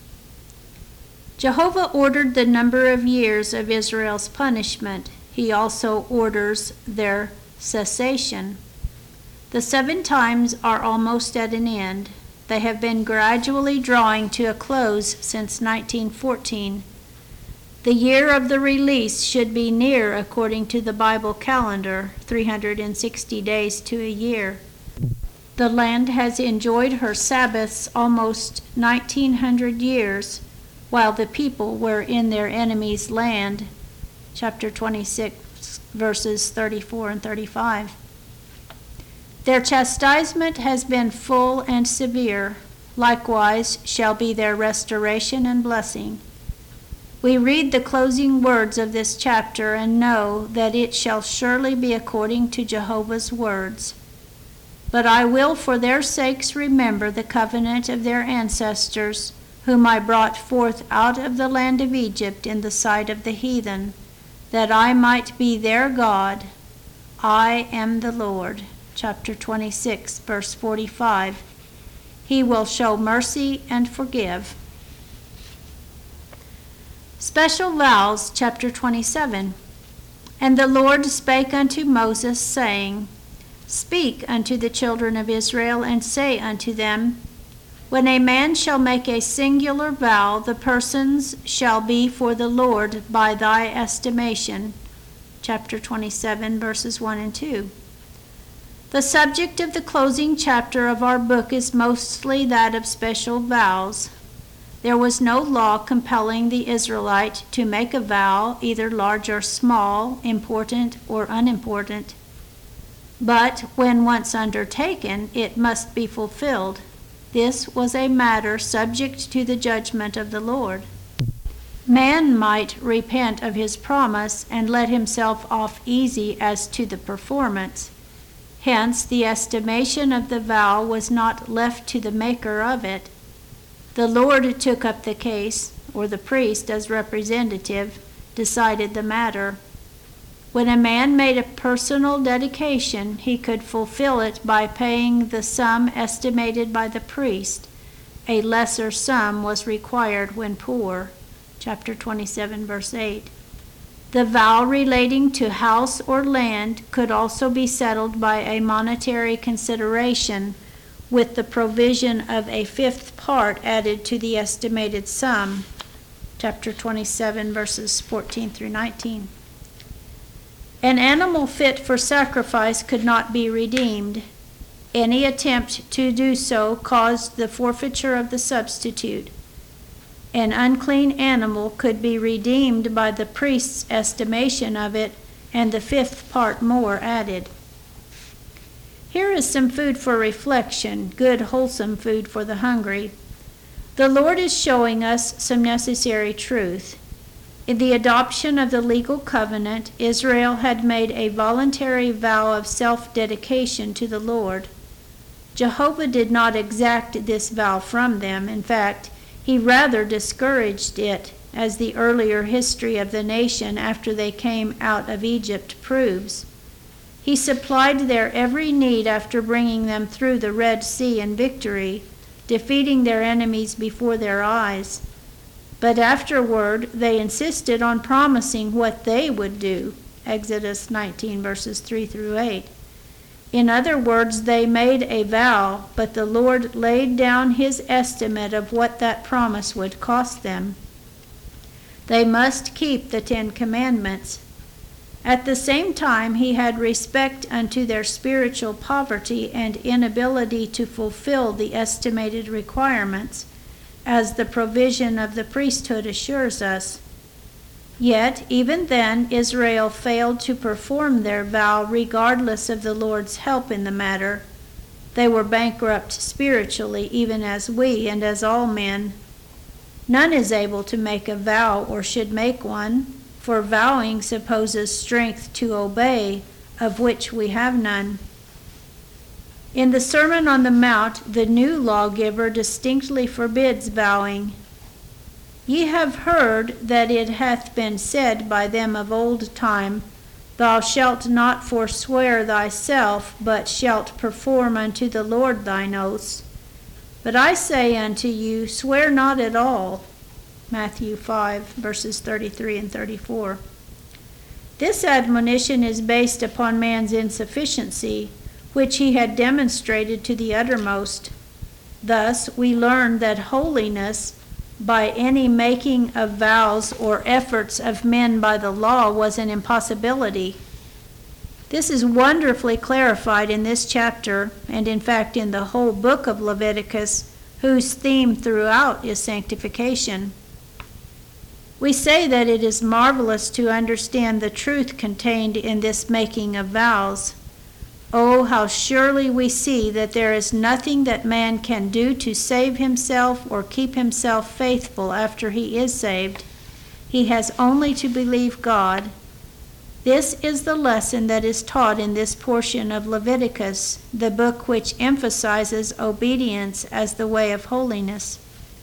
Jehovah ordered the number of years of Israel's punishment. He also orders their cessation. The seven times are almost at an end. They have been gradually drawing to a close since nineteen fourteen. The year of the release should be near according to the Bible calendar, three hundred sixty days to a year. The land has enjoyed her Sabbaths almost nineteen hundred years, while the people were in their enemy's land. Chapter twenty-six, verses thirty-four and thirty-five. Their chastisement has been full and severe. Likewise shall be their restoration and blessing. We read the closing words of this chapter and know that it shall surely be according to Jehovah's words. But I will for their sakes remember the covenant of their ancestors, whom I brought forth out of the land of Egypt in the sight of the heathen, that I might be their God. I am the Lord. Chapter twenty-six, verse forty-five. He will show mercy and forgive. Special vows, chapter twenty-seven. And the Lord spake unto Moses, saying, Speak unto the children of Israel, and say unto them, When a man shall make a singular vow, the persons shall be for the Lord by thy estimation. Chapter twenty-seven, verses one and two. The subject of the closing chapter of our book is mostly that of special vows. There was no law compelling the Israelite to make a vow, either large or small, important or unimportant. But when once undertaken, it must be fulfilled. This was a matter subject to the judgment of the Lord. Man might repent of his promise and let himself off easy as to the performance. Hence, the estimation of the vow was not left to the maker of it. The Lord took up the case, or the priest as representative decided the matter. When a man made a personal dedication, he could fulfill it by paying the sum estimated by the priest. A lesser sum was required when poor. chapter twenty-seven, verse eight. The vow relating to house or land could also be settled by a monetary consideration, with the provision of a fifth part added to the estimated sum, chapter twenty-seven, verses fourteen through nineteen. An animal fit for sacrifice could not be redeemed. Any attempt to do so caused the forfeiture of the substitute. An unclean animal could be redeemed by the priest's estimation of it, and the fifth part more added. Here is some food for reflection, good, wholesome food for the hungry. The Lord is showing us some necessary truth. In the adoption of the legal covenant, Israel had made a voluntary vow of self-dedication to the Lord. Jehovah did not exact this vow from them. In fact, he rather discouraged it, as the earlier history of the nation after they came out of Egypt proves. He supplied their every need after bringing them through the Red Sea in victory, defeating their enemies before their eyes. But afterward, they insisted on promising what they would do, Exodus nineteen, verses three through eight. In other words, they made a vow, but the Lord laid down his estimate of what that promise would cost them. They must keep the Ten Commandments. At the same time, he had respect unto their spiritual poverty and inability to fulfill the estimated requirements, as the provision of the priesthood assures us. Yet, even then, Israel failed to perform their vow regardless of the Lord's help in the matter. They were bankrupt spiritually, even as we and as all men. None is able to make a vow or should make one, for vowing supposes strength to obey, of which we have none. In the Sermon on the Mount, the new lawgiver distinctly forbids vowing. Ye have heard that it hath been said by them of old time, Thou shalt not forswear thyself, but shalt perform unto the Lord thine oaths. But I say unto you, swear not at all. Matthew five, verses thirty-three and thirty-four. This admonition is based upon man's insufficiency, which he had demonstrated to the uttermost. Thus, we learn that holiness, by any making of vows or efforts of men by the law, was an impossibility. This is wonderfully clarified in this chapter, and in fact in the whole book of Leviticus, whose theme throughout is sanctification. We say that it is marvelous to understand the truth contained in this making of vows. Oh, how surely we see that there is nothing that man can do to save himself or keep himself faithful after he is saved. He has only to believe God. This is the lesson that is taught in this portion of Leviticus, the book which emphasizes obedience as the way of holiness.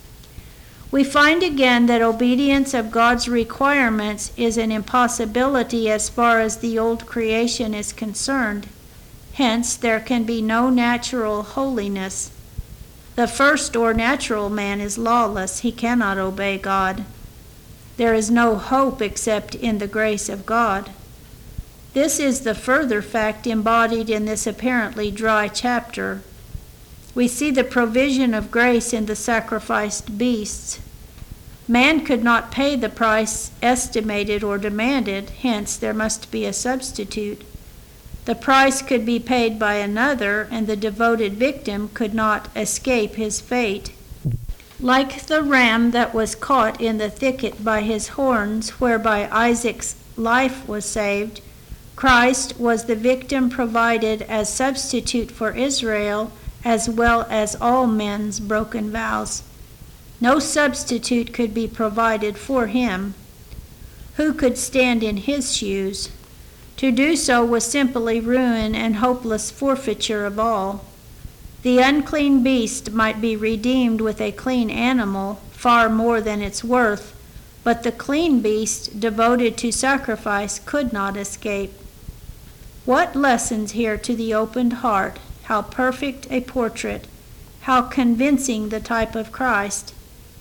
We find again that obedience of God's requirements is an impossibility as far as the old creation is concerned. Hence, there can be no natural holiness. The first or natural man is lawless. He cannot obey God. There is no hope except in the grace of God. This is the further fact embodied in this apparently dry chapter. We see the provision of grace in the sacrificed beasts. Man could not pay the price estimated or demanded, hence there must be a substitute. The price could be paid by another, and the devoted victim could not escape his fate. Like the ram that was caught in the thicket by his horns, whereby Isaac's life was saved, Christ was the victim provided as substitute for Israel, as well as all men's broken vows. No substitute could be provided for him. Who could stand in his shoes? To do so was simply ruin and hopeless forfeiture of all. The unclean beast might be redeemed with a clean animal, far more than its worth, but the clean beast devoted to sacrifice could not escape. What lessons here to the opened heart! How perfect a portrait! How convincing the type of Christ!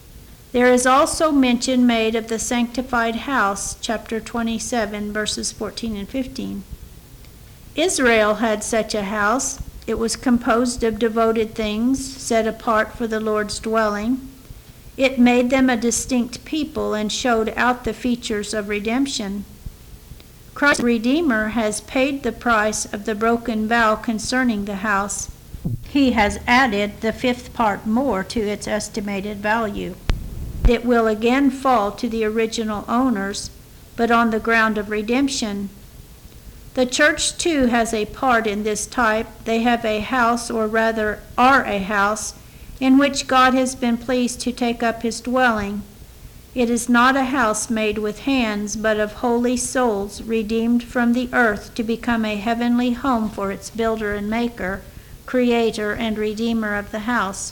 There is also mention made of the sanctified house, chapter twenty-seven, verses fourteen and fifteen. Israel had such a house. It was composed of devoted things, set apart for the Lord's dwelling. It made them a distinct people and showed out the features of redemption. Christ Redeemer has paid the price of the broken vow concerning the house. He has added the fifth part more to its estimated value. It will again fall to the original owners, but on the ground of redemption. The church too has a part in this type. They have a house, or rather are a house, in which God has been pleased to take up his dwelling. It is not a house made with hands, but of holy souls redeemed from the earth to become a heavenly home for its builder and maker, creator and redeemer of the house.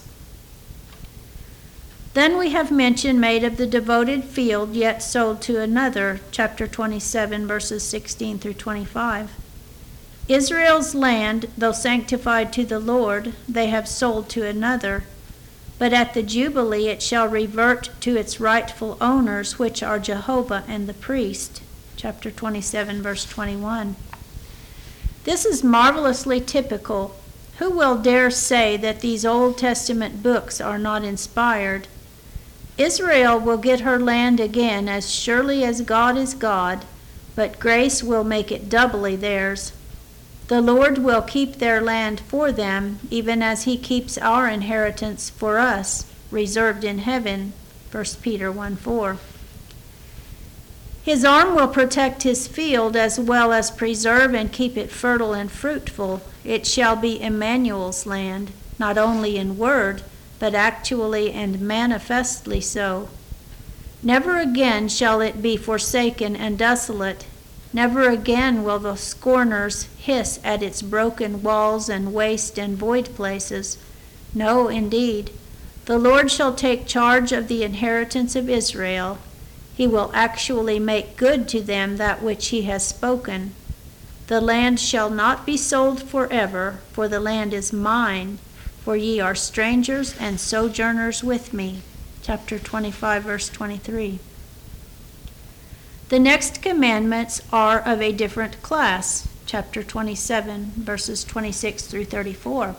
Then we have mention made of the devoted field yet sold to another, chapter twenty-seven, verses sixteen through twenty-five. Israel's land, though sanctified to the Lord, they have sold to another. But at the Jubilee it shall revert to its rightful owners, which are Jehovah and the priest, chapter twenty-seven, verse twenty-one. This is marvelously typical. Who will dare say that these Old Testament books are not inspired? Israel will get her land again as surely as God is God, but grace will make it doubly theirs. The Lord will keep their land for them, even as he keeps our inheritance for us, reserved in heaven, First Peter one four. His arm will protect his field as well as preserve and keep it fertile and fruitful. It shall be Emmanuel's land, not only in word, but actually and manifestly so. Never again shall it be forsaken and desolate. Never again will the scorners hiss at its broken walls and waste and void places. No, indeed. The Lord shall take charge of the inheritance of Israel. He will actually make good to them that which he has spoken. The land shall not be sold forever, for the land is mine, for ye are strangers and sojourners with me. Chapter twenty-five, verse twenty-three. The next commandments are of a different class. Chapter twenty-seven, verses twenty-six through thirty-four.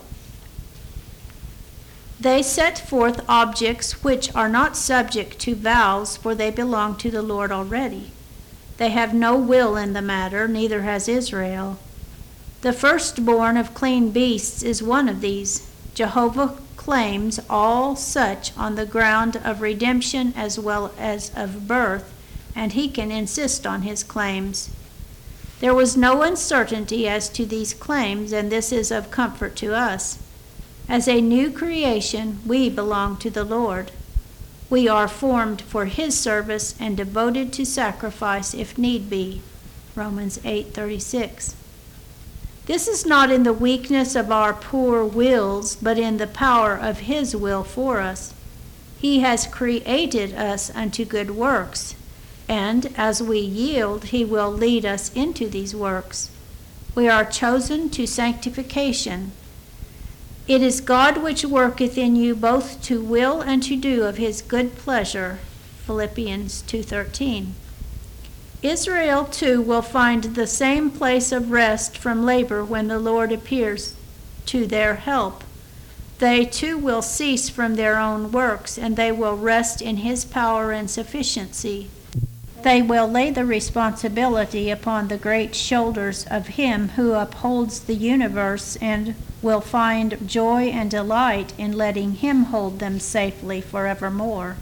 They set forth objects which are not subject to vows, for they belong to the Lord already. They have no will in the matter, neither has Israel. The firstborn of clean beasts is one of these. Jehovah claims all such on the ground of redemption as well as of birth, and he can insist on his claims. There was no uncertainty as to these claims, and this is of comfort to us. As a new creation, we belong to the Lord. We are formed for his service and devoted to sacrifice if need be. Romans eight thirty-six. This is not in the weakness of our poor wills, but in the power of his will for us. He has created us unto good works, and as we yield, he will lead us into these works. We are chosen to sanctification. It is God which worketh in you both to will and to do of his good pleasure. Philippians two thirteen. Israel too will find the same place of rest from labor when the Lord appears to their help. They too will cease from their own works, and they will rest in his power and sufficiency. They will lay the responsibility upon the great shoulders of him who upholds the universe, and will find joy and delight in letting him hold them safely forevermore.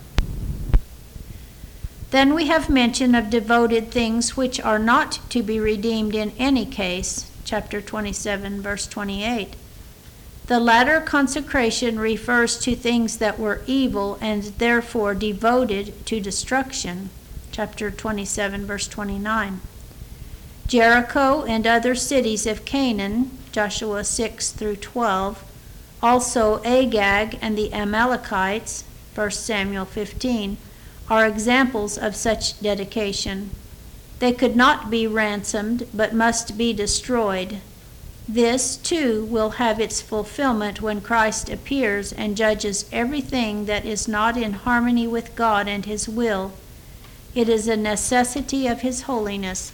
Then we have mention of devoted things which are not to be redeemed in any case, chapter twenty-seven, verse twenty-eight. The latter consecration refers to things that were evil and therefore devoted to destruction, chapter twenty-seven, verse twenty-nine. Jericho and other cities of Canaan, Joshua six through twelve, also Agag and the Amalekites, First Samuel fifteen, are examples of such dedication. They could not be ransomed, but must be destroyed. This, too, will have its fulfillment when Christ appears and judges everything that is not in harmony with God and His will. It is a necessity of His holiness.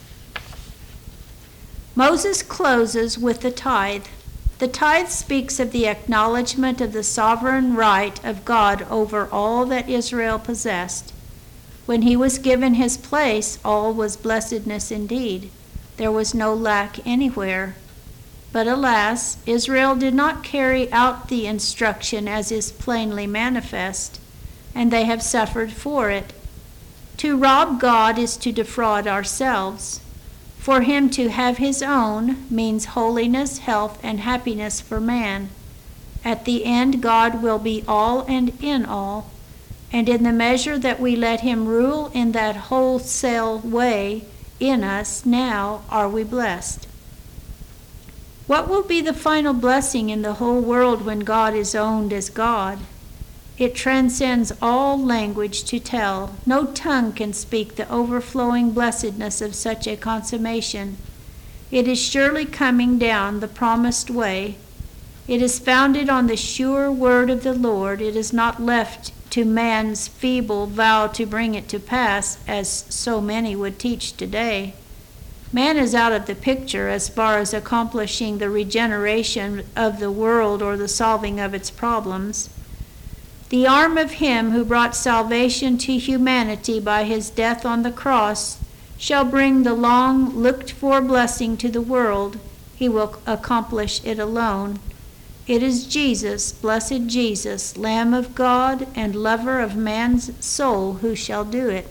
Moses closes with the tithe. The tithe speaks of the acknowledgement of the sovereign right of God over all that Israel possessed. When he was given his place, all was blessedness indeed. There was no lack anywhere. But alas, Israel did not carry out the instruction as is plainly manifest, and they have suffered for it. To rob God is to defraud ourselves. For him to have his own means holiness, health, and happiness for man. At the end, God will be all and in all, and in the measure that we let him rule in that wholesale way in us, now are we blessed. What will be the final blessing in the whole world when God is owned as God? It transcends all language to tell. No tongue can speak the overflowing blessedness of such a consummation. It is surely coming down the promised way. It is founded on the sure word of the Lord. It is not left to man's feeble vow to bring it to pass, as so many would teach today. Man is out of the picture as far as accomplishing the regeneration of the world or the solving of its problems. The arm of him who brought salvation to humanity by his death on the cross shall bring the long looked-for blessing to the world. He will accomplish it alone. It is Jesus, blessed Jesus, Lamb of God and lover of man's soul, who shall do it.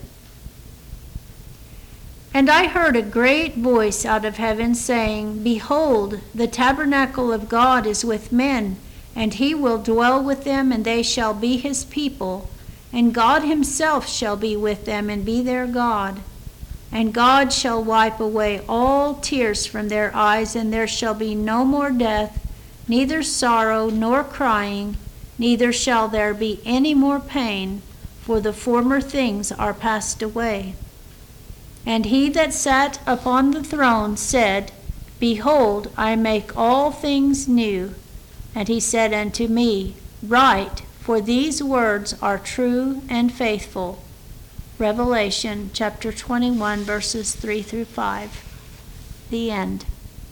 And I heard a great voice out of heaven saying, Behold, the tabernacle of God is with men, and he will dwell with them, and they shall be his people, and God himself shall be with them and be their God. And God shall wipe away all tears from their eyes, and there shall be no more death, neither sorrow nor crying, neither shall there be any more pain, for the former things are passed away. And he that sat upon the throne said, Behold, I make all things new. And he said unto me, Write, for these words are true and faithful. Revelation chapter twenty-one, verses three through five. The end.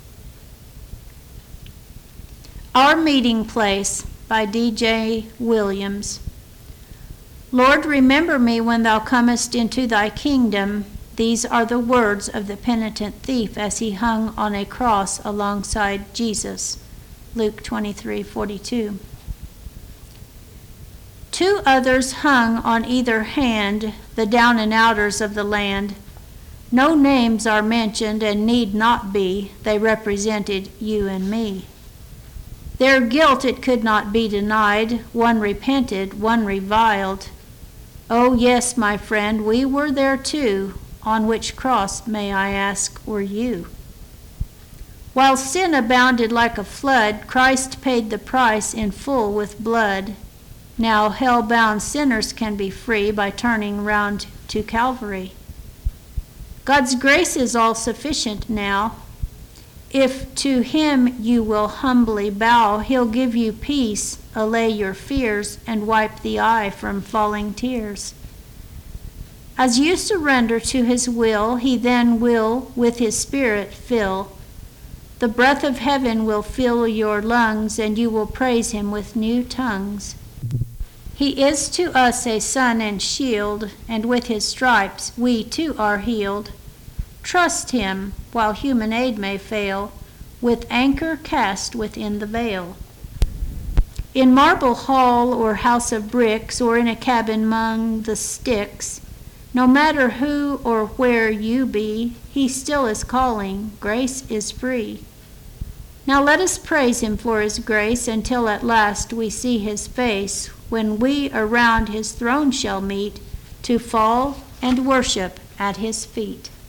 Our Meeting Place by D J Williams. Lord, remember me when thou comest into thy kingdom. These are the words of the penitent thief as he hung on a cross alongside Jesus. Luke twenty-three forty-two. Two others hung on either hand, the down and outers of the land. No names are mentioned and need not be. They represented you and me. Their guilt it could not be denied. One repented, one reviled. Oh yes, my friend, we were there too. On which cross, may I ask, were you? While sin abounded like a flood, Christ paid the price in full with blood. Now hell-bound sinners can be free by turning round to Calvary. God's grace is all sufficient now. If to him you will humbly bow, he'll give you peace, allay your fears, and wipe the eye from falling tears. As you surrender to his will, he then will with his Spirit fill. The breath of heaven will fill your lungs, and you will praise him with new tongues. He is to us a sun and shield, and with his stripes we too are healed. Trust him, while human aid may fail, with anchor cast within the veil. In marble hall or house of bricks, or in a cabin 'mong the sticks, no matter who or where you be, he still is calling, grace is free. Now let us praise him for his grace until at last we see his face, when we around his throne shall meet to fall and worship at his feet.